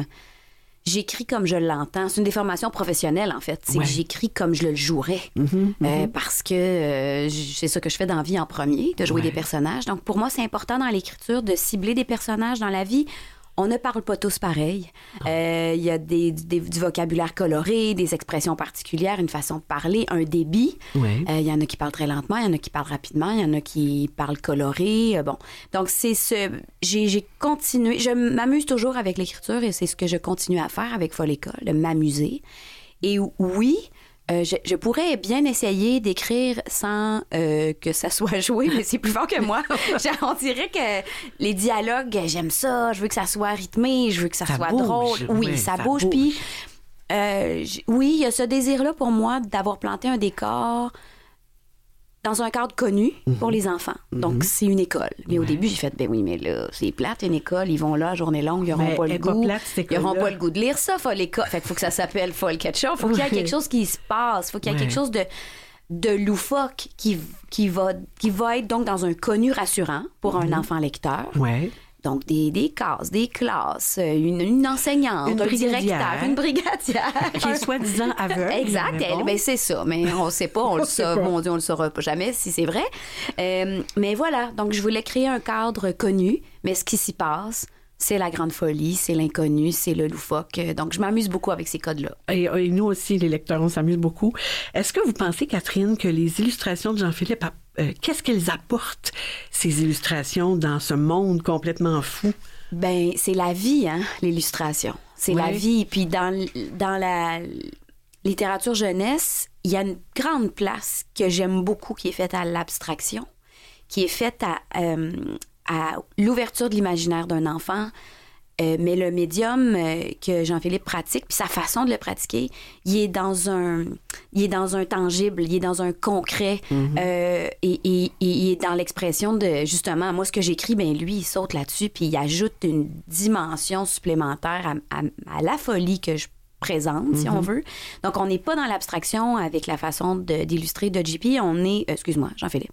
je l'entends. C'est une déformation professionnelle, en fait. C'est que j'écris comme je le jouerais. Parce que c'est ça que je fais dans la vie en premier, de jouer des personnages. Donc, pour moi, c'est important dans l'écriture de cibler des personnages dans la vie. On ne parle pas tous pareil. Il y a du vocabulaire coloré, des expressions particulières, une façon de parler, un débit. Il y en a qui parlent très lentement, il y en a qui parlent rapidement, il y en a qui parlent coloré. Bon. Donc, c'est j'ai continué. Je m'amuse toujours avec l'écriture et c'est ce que je continue à faire avec Folle École, de m'amuser. Et oui... je pourrais bien essayer d'écrire sans que ça soit joué, mais c'est plus fort que moi. On dirait que les dialogues, j'aime ça, je veux que ça soit rythmé, je veux que ça soit drôle. Oui, ça bouge. Puis, oui, il y a ce désir-là pour moi d'avoir planté un décor dans un cadre connu pour les enfants. Donc, c'est une école. Mais au début, j'ai fait, ben oui, mais là, c'est plate, une école, ils vont là, journée longue, ils n'auront pas le goût. Ils n'auront pas le goût de lire ça, Folle École. Fait qu'il faut que ça s'appelle Folle quelque chose. Il faut qu'il y ait quelque chose qui se passe. Il faut qu'il y ait quelque chose de loufoque qui va être donc dans un connu rassurant pour un enfant lecteur. Donc, des cases, des classes, une enseignante, un directeur, une brigadière. Qui est soi-disant aveugle. Exact. Ben, c'est ça. Mais on ne sait pas. On le saura. Mon Dieu, on ne le saura jamais si c'est vrai. Mais voilà. Donc, je voulais créer un cadre connu. Mais ce qui s'y passe, c'est la grande folie, c'est l'inconnu, c'est le loufoque. Donc, je m'amuse beaucoup avec ces codes-là. Et nous aussi, les lecteurs, on s'amuse beaucoup. Est-ce que vous pensez, Catherine, que les illustrations de Jean-Philippe, qu'est-ce qu'elles apportent, ces illustrations, dans ce monde complètement fou? Ben, c'est la vie, hein, l'illustration. C'est la vie. Puis dans la littérature jeunesse, il y a une grande place que j'aime beaucoup qui est faite à l'abstraction, qui est faite à l'ouverture de l'imaginaire d'un enfant. Mais le médium que Jean-Philippe pratique, puis sa façon de le pratiquer, il est dans un tangible, il est dans un concret, et il est dans l'expression de, justement, moi, ce que j'écris, ben lui, il saute là-dessus, puis il ajoute une dimension supplémentaire à la folie que je présente, si on veut. Donc, on n'est pas dans l'abstraction avec la façon d'illustrer de JP. On est... excuse-moi, Jean-Philippe.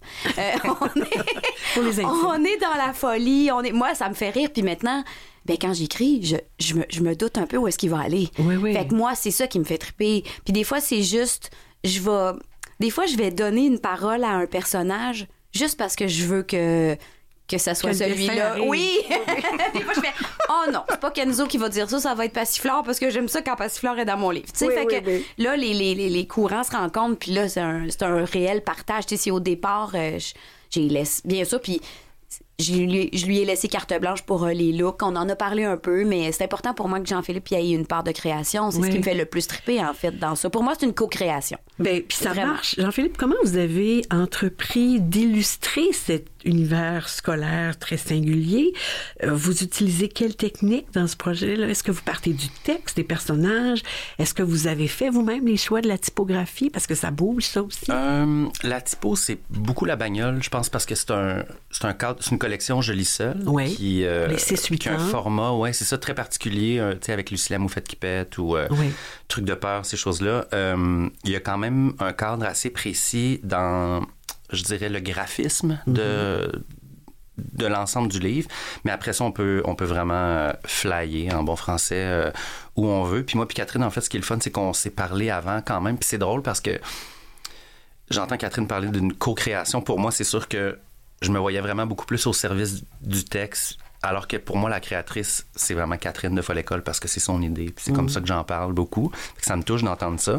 On est dans la folie. Moi, ça me fait rire. Puis maintenant, ben, quand j'écris, je me doute un peu où est-ce qu'il va aller. Fait que moi, c'est ça qui me fait triper. Puis des fois, c'est juste... Des fois, je vais donner une parole à un personnage juste parce que je veux que ça soit celui-là. Oui! Des fois, je fais « Oh non, c'est pas Kenzo qui va dire ça, ça va être Passiflore parce que j'aime ça quand Passiflore est dans mon livre. » Tu sais, fait que là, les courants se rencontrent, puis là, c'est un réel partage. Tu sais, si au départ, j'ai laissé... Bien sûr, puis je lui ai laissé carte blanche pour les looks. On en a parlé un peu, mais c'est important pour moi que Jean-Philippe y ait une part de création. C'est ce qui me fait le plus triper, en fait, dans ça. Pour moi, c'est une co-création. Bien, puis ça marche. Jean-Philippe, comment vous avez entrepris d'illustrer cet univers scolaire très singulier? Vous utilisez quelle technique dans ce projet-là? Est-ce que vous partez du texte, des personnages? Est-ce que vous avez fait vous-même les choix de la typographie? Parce que ça bouge, ça aussi. La typo, c'est beaucoup la bagnole, je pense, parce que c'est un cadre, c'est une collection Je lis seul, qui a un format, c'est ça, très particulier, tu sais, avec Lucilla Moufette-Quipette ou Truc de peur, ces choses-là. Il y a quand même un cadre assez précis dans, je dirais, le graphisme de l'ensemble du livre. Mais après ça, on peut vraiment flyer en bon français où on veut. Puis moi puis Catherine, en fait, ce qui est le fun, c'est qu'on s'est parlé avant quand même. Puis c'est drôle parce que j'entends Catherine parler d'une co-création. Pour moi, c'est sûr que je me voyais vraiment beaucoup plus au service du texte, alors que pour moi, la créatrice, c'est vraiment Catherine de Folle École parce que c'est son idée. Puis c'est comme ça que j'en parle beaucoup. Ça me touche d'entendre ça.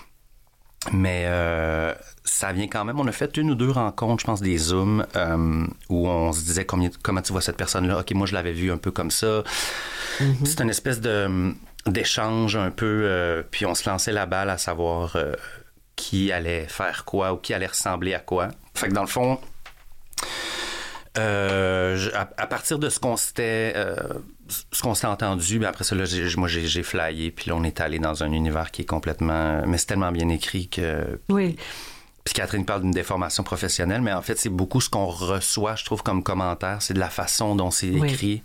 Mais ça vient quand même... On a fait 1 ou 2 rencontres, je pense, des Zooms, où on se disait comment tu vois cette personne-là. OK, moi, je l'avais vue un peu comme ça. C'est une espèce d'échange un peu, puis on se lançait la balle à savoir qui allait faire quoi ou qui allait ressembler à quoi. Fait que dans le fond... À partir de ce qu'on s'était entendu, après ça, là, j'ai flyé, puis là, on est allé dans un univers qui est complètement... Mais c'est tellement bien écrit que... Oui. Puis Catherine parle d'une déformation professionnelle, mais en fait, c'est beaucoup ce qu'on reçoit, je trouve, comme commentaire. C'est de la façon dont c'est écrit.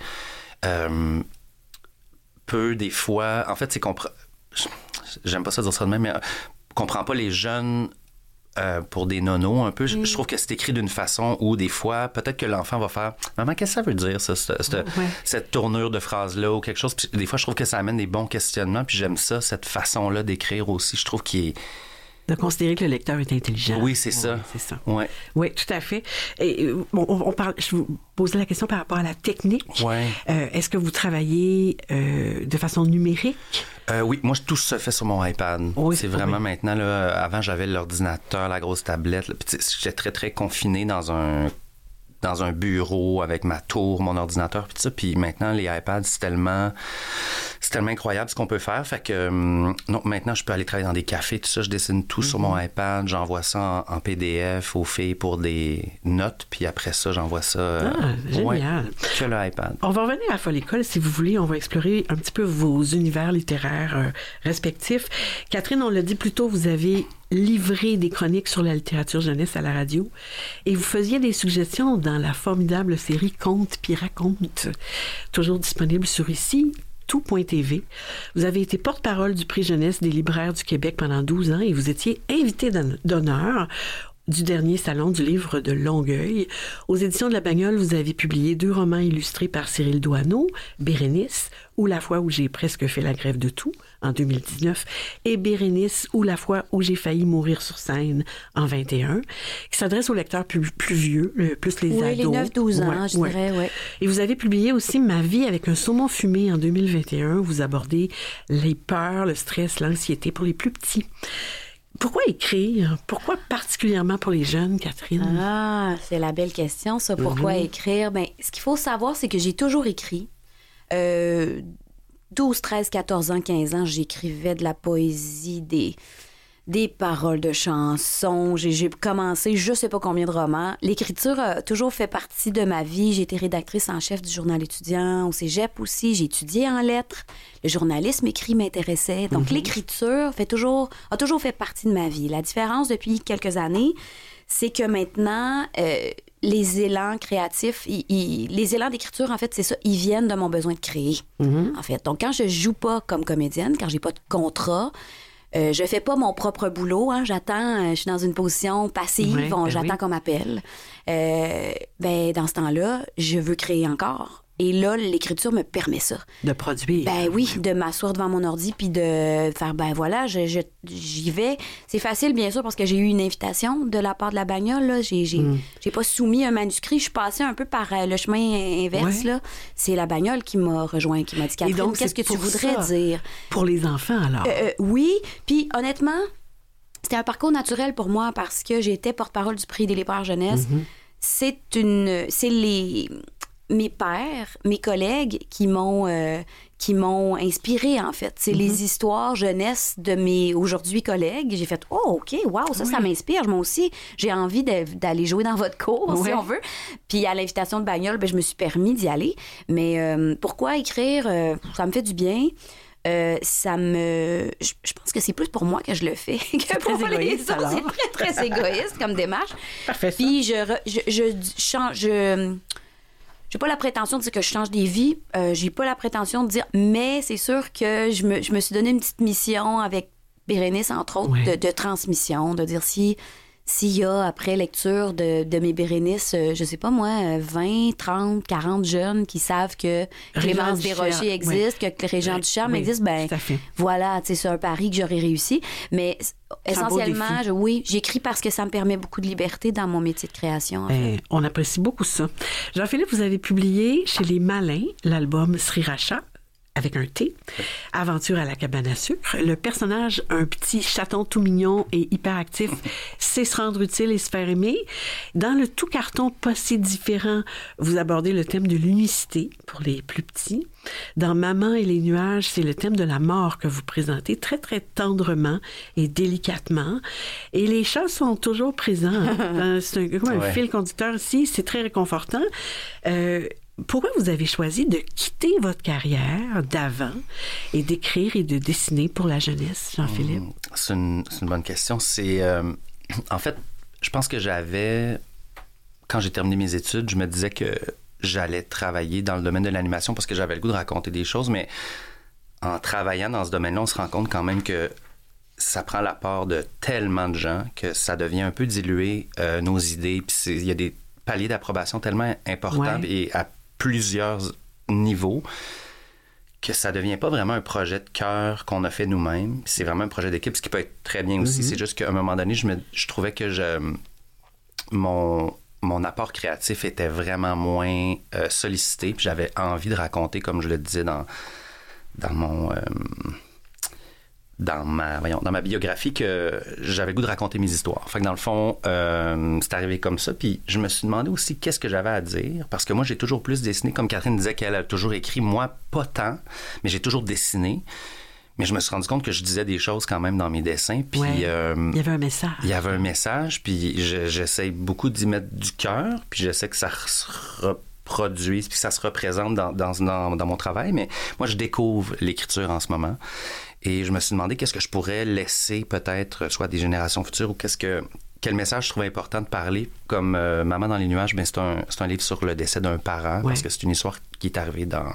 Peu, des fois... En fait, c'est qu'on... J'aime pas ça dire ça de même, mais qu'on prend pas les jeunes... pour des nonos un peu. Je trouve que c'est écrit d'une façon où des fois, peut-être que l'enfant va faire « Maman, qu'est-ce que ça veut dire, ça, cette tournure de phrase-là ou quelque chose? » Puis des fois, je trouve que ça amène des bons questionnements, puis j'aime ça, cette façon-là d'écrire aussi. Je trouve qu'il est... De considérer que le lecteur est intelligent. Oui, c'est ça. C'est ça. Ouais. Oui, tout à fait. Et, on parle, je vous posais la question par rapport à la technique. Ouais. Est-ce que vous travaillez de façon numérique? Oui, moi, tout se fait sur mon iPad. Oui, c'est vraiment maintenant, là, avant, j'avais l'ordinateur, la grosse tablette. Là, puis j'étais très, très confiné dans un bureau avec ma tour, mon ordinateur, puis tout ça. Puis maintenant, les iPads, c'est tellement incroyable ce qu'on peut faire. Fait que, non, maintenant, je peux aller travailler dans des cafés, tout ça. Je dessine tout sur mon iPad. J'envoie ça en PDF aux filles pour des notes. Puis après ça, j'envoie ça... génial. Que le iPad. On va revenir à Folle École, si vous voulez. On va explorer un petit peu vos univers littéraires respectifs. Catherine, on l'a dit plus tôt, vous avez livré des chroniques sur la littérature jeunesse à la radio et vous faisiez des suggestions dans la formidable série Conte puis raconte, toujours disponible sur ici, tout.tv. Vous avez été porte-parole du prix jeunesse des libraires du Québec pendant 12 ans et vous étiez invité d'honneur du dernier salon du livre de Longueuil. Aux éditions de La Bagnole, vous avez publié 2 romans illustrés par Cyril Doineau, Bérénice, ou La fois où j'ai presque fait la grève de tout, en 2019, et Bérénice, ou La fois où j'ai failli mourir sur scène, en 21, qui s'adresse aux lecteurs plus vieux, plus les ados. Oui, les 9-12 ans, je dirais, oui. Et vous avez publié aussi Ma vie avec un saumon fumé en 2021. Vous abordez les peurs, le stress, l'anxiété pour les plus petits. Pourquoi écrire? Pourquoi particulièrement pour les jeunes, Catherine? Ah, c'est la belle question, ça. Pourquoi écrire? Bien, ce qu'il faut savoir, c'est que j'ai toujours écrit. 12, 13, 14 ans, 15 ans, j'écrivais de la poésie, des paroles de chansons. J'ai commencé je sais pas combien de romans. L'écriture a toujours fait partie de ma vie. J'ai été rédactrice en chef du journal étudiant au cégep aussi. J'ai étudié en lettres. Le journalisme écrit m'intéressait. Donc, l'écriture a toujours fait partie de ma vie. La différence depuis quelques années, c'est que maintenant, les élans créatifs, les élans d'écriture, en fait, c'est ça, ils viennent de mon besoin de créer, en fait. Donc, quand je joue pas comme comédienne, quand j'ai pas de contrat, je fais pas mon propre boulot, hein. J'attends, je suis dans une position passive, j'attends qu'on m'appelle. Dans ce temps-là, je veux créer encore. Et là, l'écriture me permet ça. De produire. Ben oui, de m'asseoir devant mon ordi puis de faire, j'y vais. C'est facile, bien sûr, parce que j'ai eu une invitation de la part de La Bagnole. Là. J'ai pas soumis un manuscrit. Je suis passée un peu par le chemin inverse. Là. C'est La Bagnole qui m'a rejoint, qui m'a dit, Catherine, qu'est-ce que tu voudrais dire? Pour les enfants, alors? Oui, puis honnêtement, c'était un parcours naturel pour moi parce que j'étais porte-parole du prix des libraires jeunesse. C'est mes pairs, mes collègues qui m'ont inspirée, en fait. C'est les histoires jeunesse de mes aujourd'hui collègues. J'ai fait « Oh, OK, wow, ça m'inspire. Moi aussi, j'ai envie d'aller jouer dans votre cours, si on veut. » Puis à l'invitation de Bagnole, je me suis permis d'y aller. Mais pourquoi écrire? Ça me fait du bien. Je pense que c'est plus pour moi que je le fais que pour les autres. Alors. C'est très, très égoïste comme démarche. Parfait. Puis je change... J'ai pas la prétention de dire que je change des vies. J'ai pas la prétention de dire... Mais c'est sûr que je me suis donné une petite mission avec Bérénice, entre autres, de transmission, de dire s'il y a, après lecture de mes Bérénices, je sais pas moi, 20, 30, 40 jeunes qui savent que Clémence Desrochers existe, que Régent Ducharme existe, voilà, c'est un pari que j'aurais réussi. Mais essentiellement, j'écris parce que ça me permet beaucoup de liberté dans mon métier de création. En fait. On apprécie beaucoup ça. Jean-Philippe, vous avez publié chez Les Malins l'album Sriracha. avec un T, Aventure à la cabane à sucre. Le personnage, un petit chaton tout mignon et hyperactif, sait se rendre utile et se faire aimer. Dans le tout carton pas si différent, vous abordez le thème de l'unicité pour les plus petits. Dans Maman et les nuages, c'est le thème de la mort que vous présentez très, très tendrement et délicatement. Et les chats sont toujours présents. C'est un fil conducteur ici. C'est très réconfortant. Pourquoi vous avez choisi de quitter votre carrière d'avant et d'écrire et de dessiner pour la jeunesse, Jean-Philippe? C'est une bonne question. En fait, je pense que quand j'ai terminé mes études, je me disais que j'allais travailler dans le domaine de l'animation parce que j'avais le goût de raconter des choses, mais en travaillant dans ce domaine-là, on se rend compte quand même que ça prend l'apport de tellement de gens que ça devient un peu dilué, nos idées. Puis il y a des paliers d'approbation tellement importants et à plusieurs niveaux que ça devient pas vraiment un projet de cœur qu'on a fait nous-mêmes. C'est vraiment un projet d'équipe, ce qui peut être très bien aussi. C'est juste qu'à un moment donné, je trouvais que mon apport créatif était vraiment moins sollicité. Puis j'avais envie de raconter, comme je le disais dans ma biographie, que j'avais le goût de raconter mes histoires. Fait que dans le fond, c'est arrivé comme ça. Puis je me suis demandé aussi qu'est-ce que j'avais à dire. Parce que moi, j'ai toujours plus dessiné. Comme Catherine disait qu'elle a toujours écrit. Moi, pas tant, mais j'ai toujours dessiné. Mais je me suis rendu compte que je disais des choses quand même dans mes dessins. Puis, il y avait un message. Il y avait un message. Puis j'essaie beaucoup d'y mettre du cœur. Puis j'essaie que ça se reproduise. Puis que ça se représente dans mon travail. Mais moi, je découvre l'écriture en ce moment. Et je me suis demandé qu'est-ce que je pourrais laisser peut-être, soit des générations futures, ou quel message je trouvais important de parler. Comme Maman dans les nuages, c'est un livre sur le décès d'un parent, parce que c'est une histoire qui est arrivée dans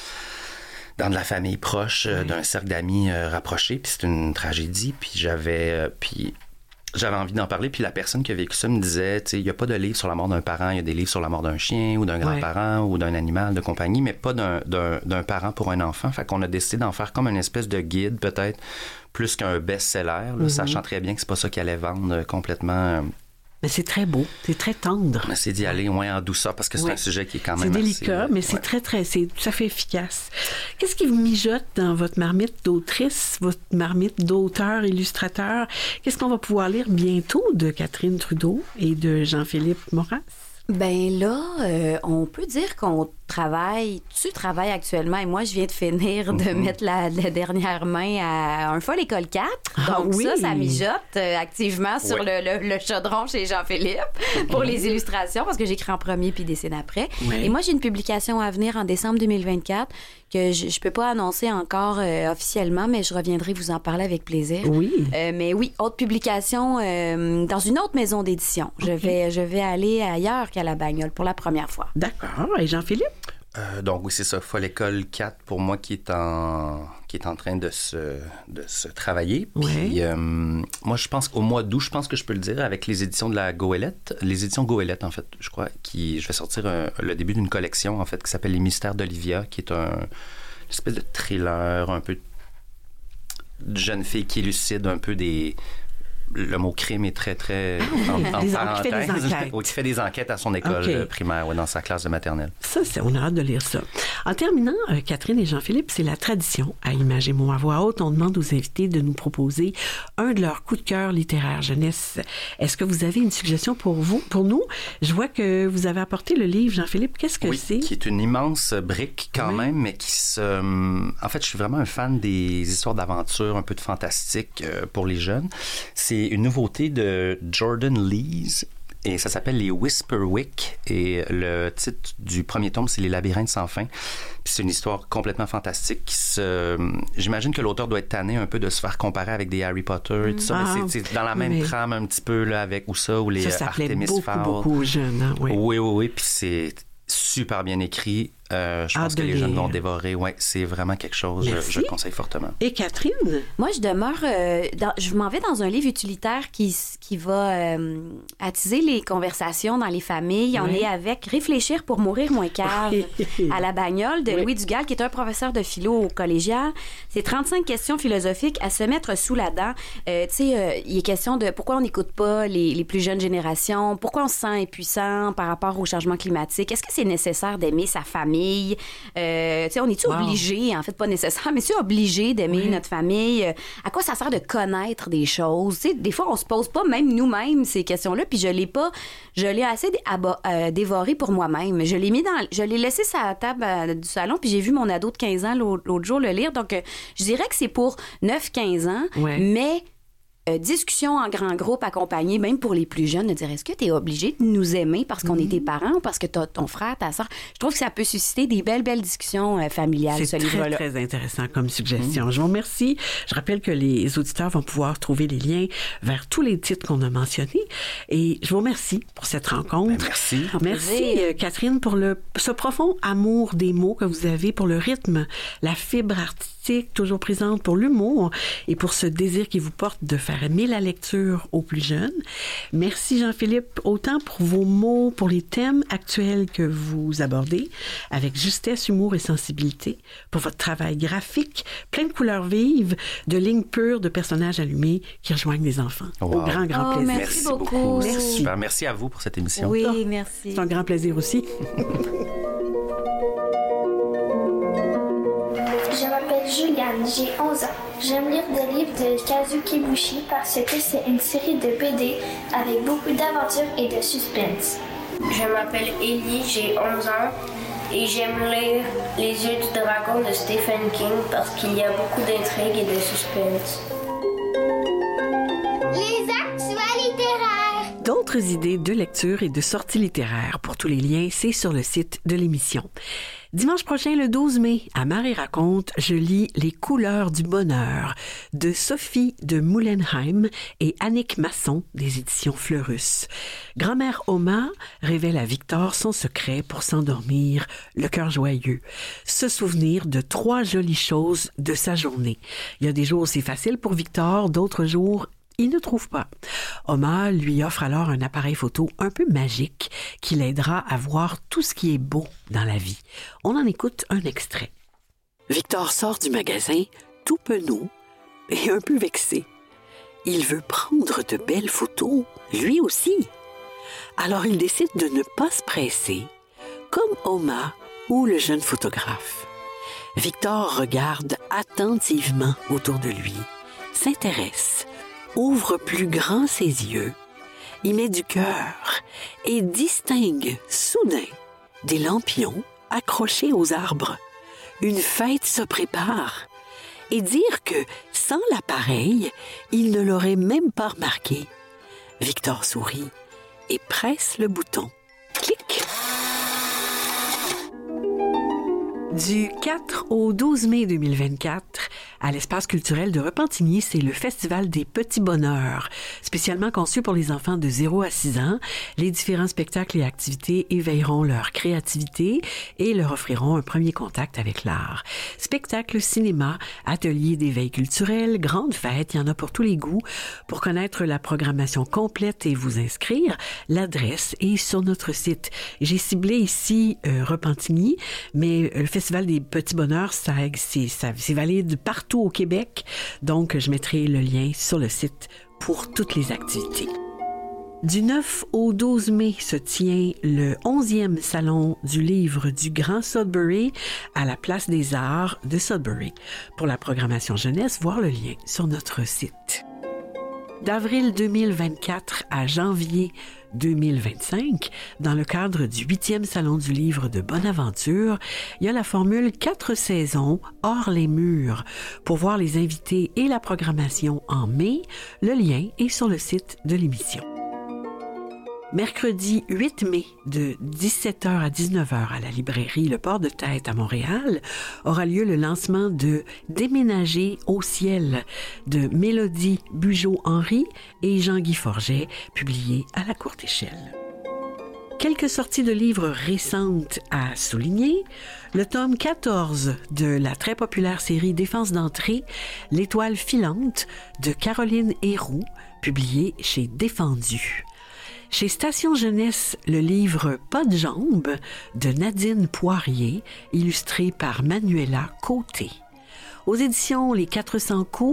de la famille proche, d'un cercle d'amis rapprochés, puis c'est une tragédie, puis j'avais envie d'en parler, puis la personne qui a vécu ça me disait, tu sais, il n'y a pas de livre sur la mort d'un parent, il y a des livres sur la mort d'un chien ou d'un grand-parent ou d'un animal de compagnie, mais pas d'un parent pour un enfant. Fait qu'on a décidé d'en faire comme une espèce de guide, peut-être, plus qu'un best-seller, là, sachant très bien que c'est pas ça qui allait vendre complètement... Mais c'est très beau, c'est très tendre. Mais c'est d'y aller moins en douceur parce que c'est un sujet qui est quand même c'est délicat, mais c'est très, très... C'est tout à fait efficace. Qu'est-ce qui vous mijote dans votre marmite d'autrice, votre marmite d'auteur, illustrateur? Qu'est-ce qu'on va pouvoir lire bientôt de Catherine Trudeau et de Jean-Philippe Moras? Ben là, on peut dire qu'on travaille. Tu travailles actuellement et moi, je viens de finir de mettre la dernière main à un Folle École 4. Donc ça mijote activement sur le chaudron chez Jean-Philippe pour les illustrations parce que j'écris en premier puis dessine après. Et moi, j'ai une publication à venir en décembre 2024 que je peux pas annoncer encore officiellement, mais je reviendrai vous en parler avec plaisir. Mais oui, autre publication dans une autre maison d'édition. Je vais aller ailleurs qu'à la Bagnole pour la première fois. D'accord. Et Jean-Philippe? Donc oui, c'est ça, Folle École 4 pour moi qui est en train de se travailler. Puis moi, je pense qu'au mois d'août, je pense que je peux le dire, avec les éditions de la Goélette, les éditions Goélette, en fait, je crois, je vais sortir le début d'une collection, en fait, qui s'appelle Les Mystères d'Olivia, qui est une espèce de thriller, un peu de jeune fille qui élucide un peu le mot crime est très, très en parenthèse. Qui fait des enquêtes à son école primaire, dans sa classe de maternelle. Ça, on a hâte de lire ça. En terminant, Catherine et Jean-Philippe, c'est la tradition. À Images et mots à voix haute, on demande aux invités de nous proposer un de leurs coups de cœur littéraires jeunesse. Est-ce que vous avez une suggestion pour nous? Je vois que vous avez apporté le livre, Jean-Philippe. Qu'est-ce que c'est? Qui est une immense brique quand même, mais En fait, je suis vraiment un fan des histoires d'aventure, un peu de fantastique pour les jeunes. C'est une nouveauté de Jordan Lees et ça s'appelle Les Whisperwick et le titre du premier tome, c'est Les Labyrinthes sans fin. Puis c'est une histoire complètement fantastique j'imagine que l'auteur doit être tanné un peu de se faire comparer avec des Harry Potter et tout ça, mais c'est dans la même trame un petit peu là, avec ou les Artemis Fowl. Beaucoup aux jeunes, hein? Oui, puis c'est super bien écrit. Je pense que les jeunes vont dévorer. Oui, c'est vraiment quelque chose, je le conseille fortement. Et Catherine? Moi, je demeure... je m'en vais dans un livre utilitaire qui va attiser les conversations dans les familles. On est avec Réfléchir pour mourir moins cave à la Bagnole de Louis Dugal, qui est un professeur de philo au collégial. C'est 35 questions philosophiques à se mettre sous la dent. Tu sais, il est question de pourquoi on n'écoute pas les plus jeunes générations, pourquoi on se sent impuissant par rapport au changement climatique. Est-ce que c'est nécessaire d'aimer sa famille? famille. Tu sais, on est-tu obligé, en fait, pas nécessaire, mais c'est obligé d'aimer notre famille? À quoi ça sert de connaître des choses? Tu sais, des fois, on se pose pas même nous-mêmes ces questions-là, puis je l'ai assez dévoré pour moi-même. Je l'ai laissé sur la table du salon, puis j'ai vu mon ado de 15 ans l'autre jour le lire. Donc, je dirais que c'est pour 9-15 ans, mais discussion en grand groupe accompagnée, même pour les plus jeunes, de dire est-ce que tu es obligé de nous aimer parce qu'on est tes parents ou parce que tu as ton frère, ta soeur? Je trouve que ça peut susciter des belles discussions familiales, ce livre-là. C'est très intéressant comme suggestion. Je vous remercie. Je rappelle que les auditeurs vont pouvoir trouver les liens vers tous les titres qu'on a mentionnés. Et je vous remercie pour cette rencontre. Merci. Merci, Catherine, pour ce profond amour des mots que vous avez pour le rythme, la fibre artistique toujours présente, pour l'humour et pour ce désir qui vous porte de faire aimer la lecture aux plus jeunes. Merci Jean-Philippe, autant pour vos mots, pour les thèmes actuels que vous abordez, avec justesse, humour et sensibilité, pour votre travail graphique, plein de couleurs vives, de lignes pures, de personnages allumés qui rejoignent les enfants. Au grand plaisir. Merci beaucoup. Merci. Super. Merci à vous pour cette émission. Oui, merci. C'est un grand plaisir aussi. Je m'appelle Juliane, j'ai 11 ans. J'aime lire des livres de Kazu Kibushi parce que c'est une série de BD avec beaucoup d'aventures et de suspense. Je m'appelle Ellie, j'ai 11 ans et j'aime lire Les yeux du dragon de Stephen King parce qu'il y a beaucoup d'intrigues et de suspense. Les actuels littéraires. D'autres idées de lecture et de sorties littéraires, pour tous les liens, c'est sur le site de l'émission. Dimanche prochain, le 12 mai, à Marie raconte, je lis Les couleurs du bonheur de Sophie de Moulenheim et Annick Masson des éditions Fleurus. Grand-mère Oma révèle à Victor son secret pour s'endormir, le cœur joyeux. Se souvenir de 3 jolies choses de sa journée. Il y a des jours où c'est facile pour Victor, d'autres jours il ne trouve pas. Oma lui offre alors un appareil photo un peu magique qui l'aidera à voir tout ce qui est beau dans la vie. On en écoute un extrait. Victor sort du magasin tout penaud et un peu vexé. Il veut prendre de belles photos, lui aussi. Alors il décide de ne pas se presser, comme Oma ou le jeune photographe. Victor regarde attentivement autour de lui, s'intéresse, ouvre plus grand ses yeux, y met du cœur et distingue soudain des lampions accrochés aux arbres. Une fête se prépare. Et dire que, sans l'appareil, il ne l'aurait même pas remarqué. Victor sourit et presse le bouton. Clic! Du 4 au 12 mai 2024, à l'Espace culturel de Repentigny, c'est le Festival des Petits Bonheurs, spécialement conçu pour les enfants de 0 à 6 ans. Les différents spectacles et activités éveilleront leur créativité et leur offriront un premier contact avec l'art. Spectacles, cinéma, ateliers d'éveil culturel, grandes fêtes, il y en a pour tous les goûts. Pour connaître la programmation complète et vous inscrire, l'adresse est sur notre site. J'ai ciblé ici Repentigny, mais le Festival des Petits Bonheurs, c'est valide partout au Québec. Donc, je mettrai le lien sur le site pour toutes les activités. Du 9 au 12 mai se tient le 11e Salon du livre du Grand Sudbury à la Place des Arts de Sudbury. Pour la programmation jeunesse, voir le lien sur notre site. D'avril 2024 à janvier 2025, dans le cadre du 8e Salon du livre de Bonaventure, il y a la formule 4 saisons hors les murs. Pour voir les invités et la programmation en mai, le lien est sur le site de l'émission. Mercredi 8 mai, de 17h à 19h à la librairie Le Port de Tête à Montréal, aura lieu le lancement de Déménager au ciel de Mélodie Bugeaud-Henry et Jean-Guy Forget, publié à la courte échelle. Quelques sorties de livres récentes à souligner. Le tome 14 de la très populaire série Défense d'entrée, L'étoile filante de Caroline Héroux, publié chez Défendu. Chez Station Jeunesse, le livre Pas de jambes de Nadine Poirier, illustré par Manuela Côté. Aux éditions Les 400 coups,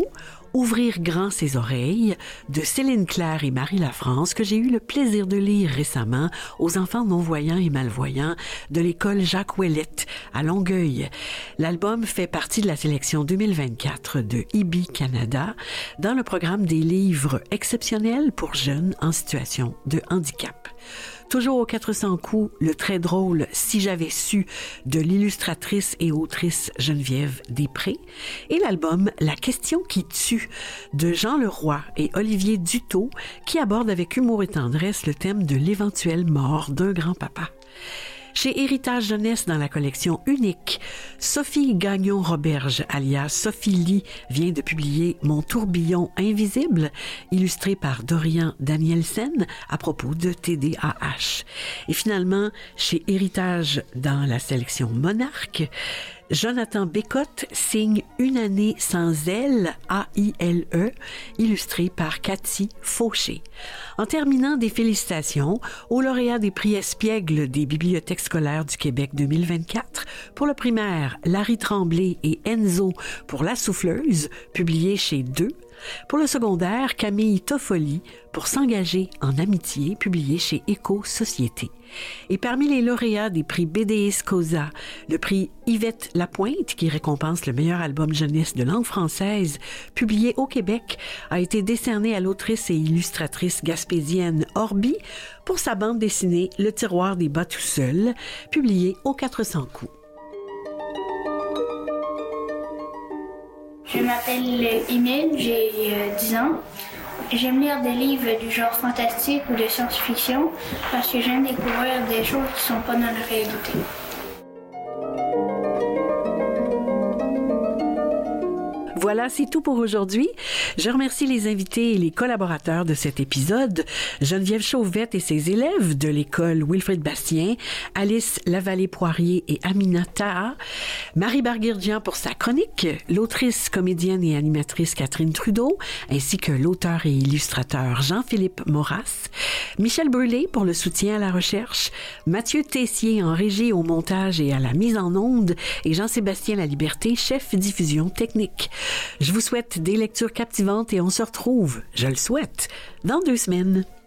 Ouvrir grand ses oreilles de Céline Claire et Marie Lafrance que j'ai eu le plaisir de lire récemment aux enfants non-voyants et malvoyants de l'école Jacques Ouellette à Longueuil. L'album fait partie de la sélection 2024 de IBI Canada dans le programme des livres exceptionnels pour jeunes en situation de handicap. Toujours aux 400 coups, le très drôle « Si j'avais su » de l'illustratrice et autrice Geneviève Després et l'album « La question qui tue » de Jean Leroy et Olivier Dutot qui aborde avec humour et tendresse le thème de l'éventuelle mort d'un grand-papa. Chez Héritage Jeunesse, dans la collection unique, Sophie Gagnon-Roberge, alias Sophie Lee, vient de publier Mon tourbillon invisible, illustré par Dorian Danielsen à propos de TDAH. Et finalement, chez Héritage, dans la sélection Monarque, Jonathan Bécotte signe Une année sans elle, A-I-L-E, illustré par Cathy Fauché. En terminant, des félicitations aux lauréats des prix Espiègle des bibliothèques scolaires du Québec 2024. Pour le primaire, Larry Tremblay et Enzo pour La souffleuse, publié chez Deux. Pour le secondaire, Camille Toffoli pour S'engager en amitié, publié chez Éco-Société. Et parmi les lauréats des prix BDS Causa, le prix Yvette Lapointe, qui récompense le meilleur album jeunesse de langue française, publié au Québec, a été décerné à l'autrice et illustratrice gaspésienne Orbi pour sa bande dessinée Le tiroir des bas tout seul, publiée aux 400 coups. Je m'appelle Émile, j'ai 10 ans. J'aime lire des livres du genre fantastique ou de science-fiction parce que j'aime découvrir des choses qui ne sont pas dans la réalité. Voilà, c'est tout pour aujourd'hui. Je remercie les invités et les collaborateurs de cet épisode, Geneviève Chauvette et ses élèves de l'école Wilfrid Bastien, Alice Lavallée-Poirier et Amina Taha, Marie Barguirgian pour sa chronique, l'autrice, comédienne et animatrice Catherine Trudeau, ainsi que l'auteur et illustrateur Jean-Philippe Maurras, Michel Brûlé pour le soutien à la recherche, Mathieu Tessier en régie, au montage et à la mise en onde, et Jean-Sébastien Laliberté, chef diffusion technique. Je vous souhaite des lectures captivantes et on se retrouve, je le souhaite, dans 2 semaines.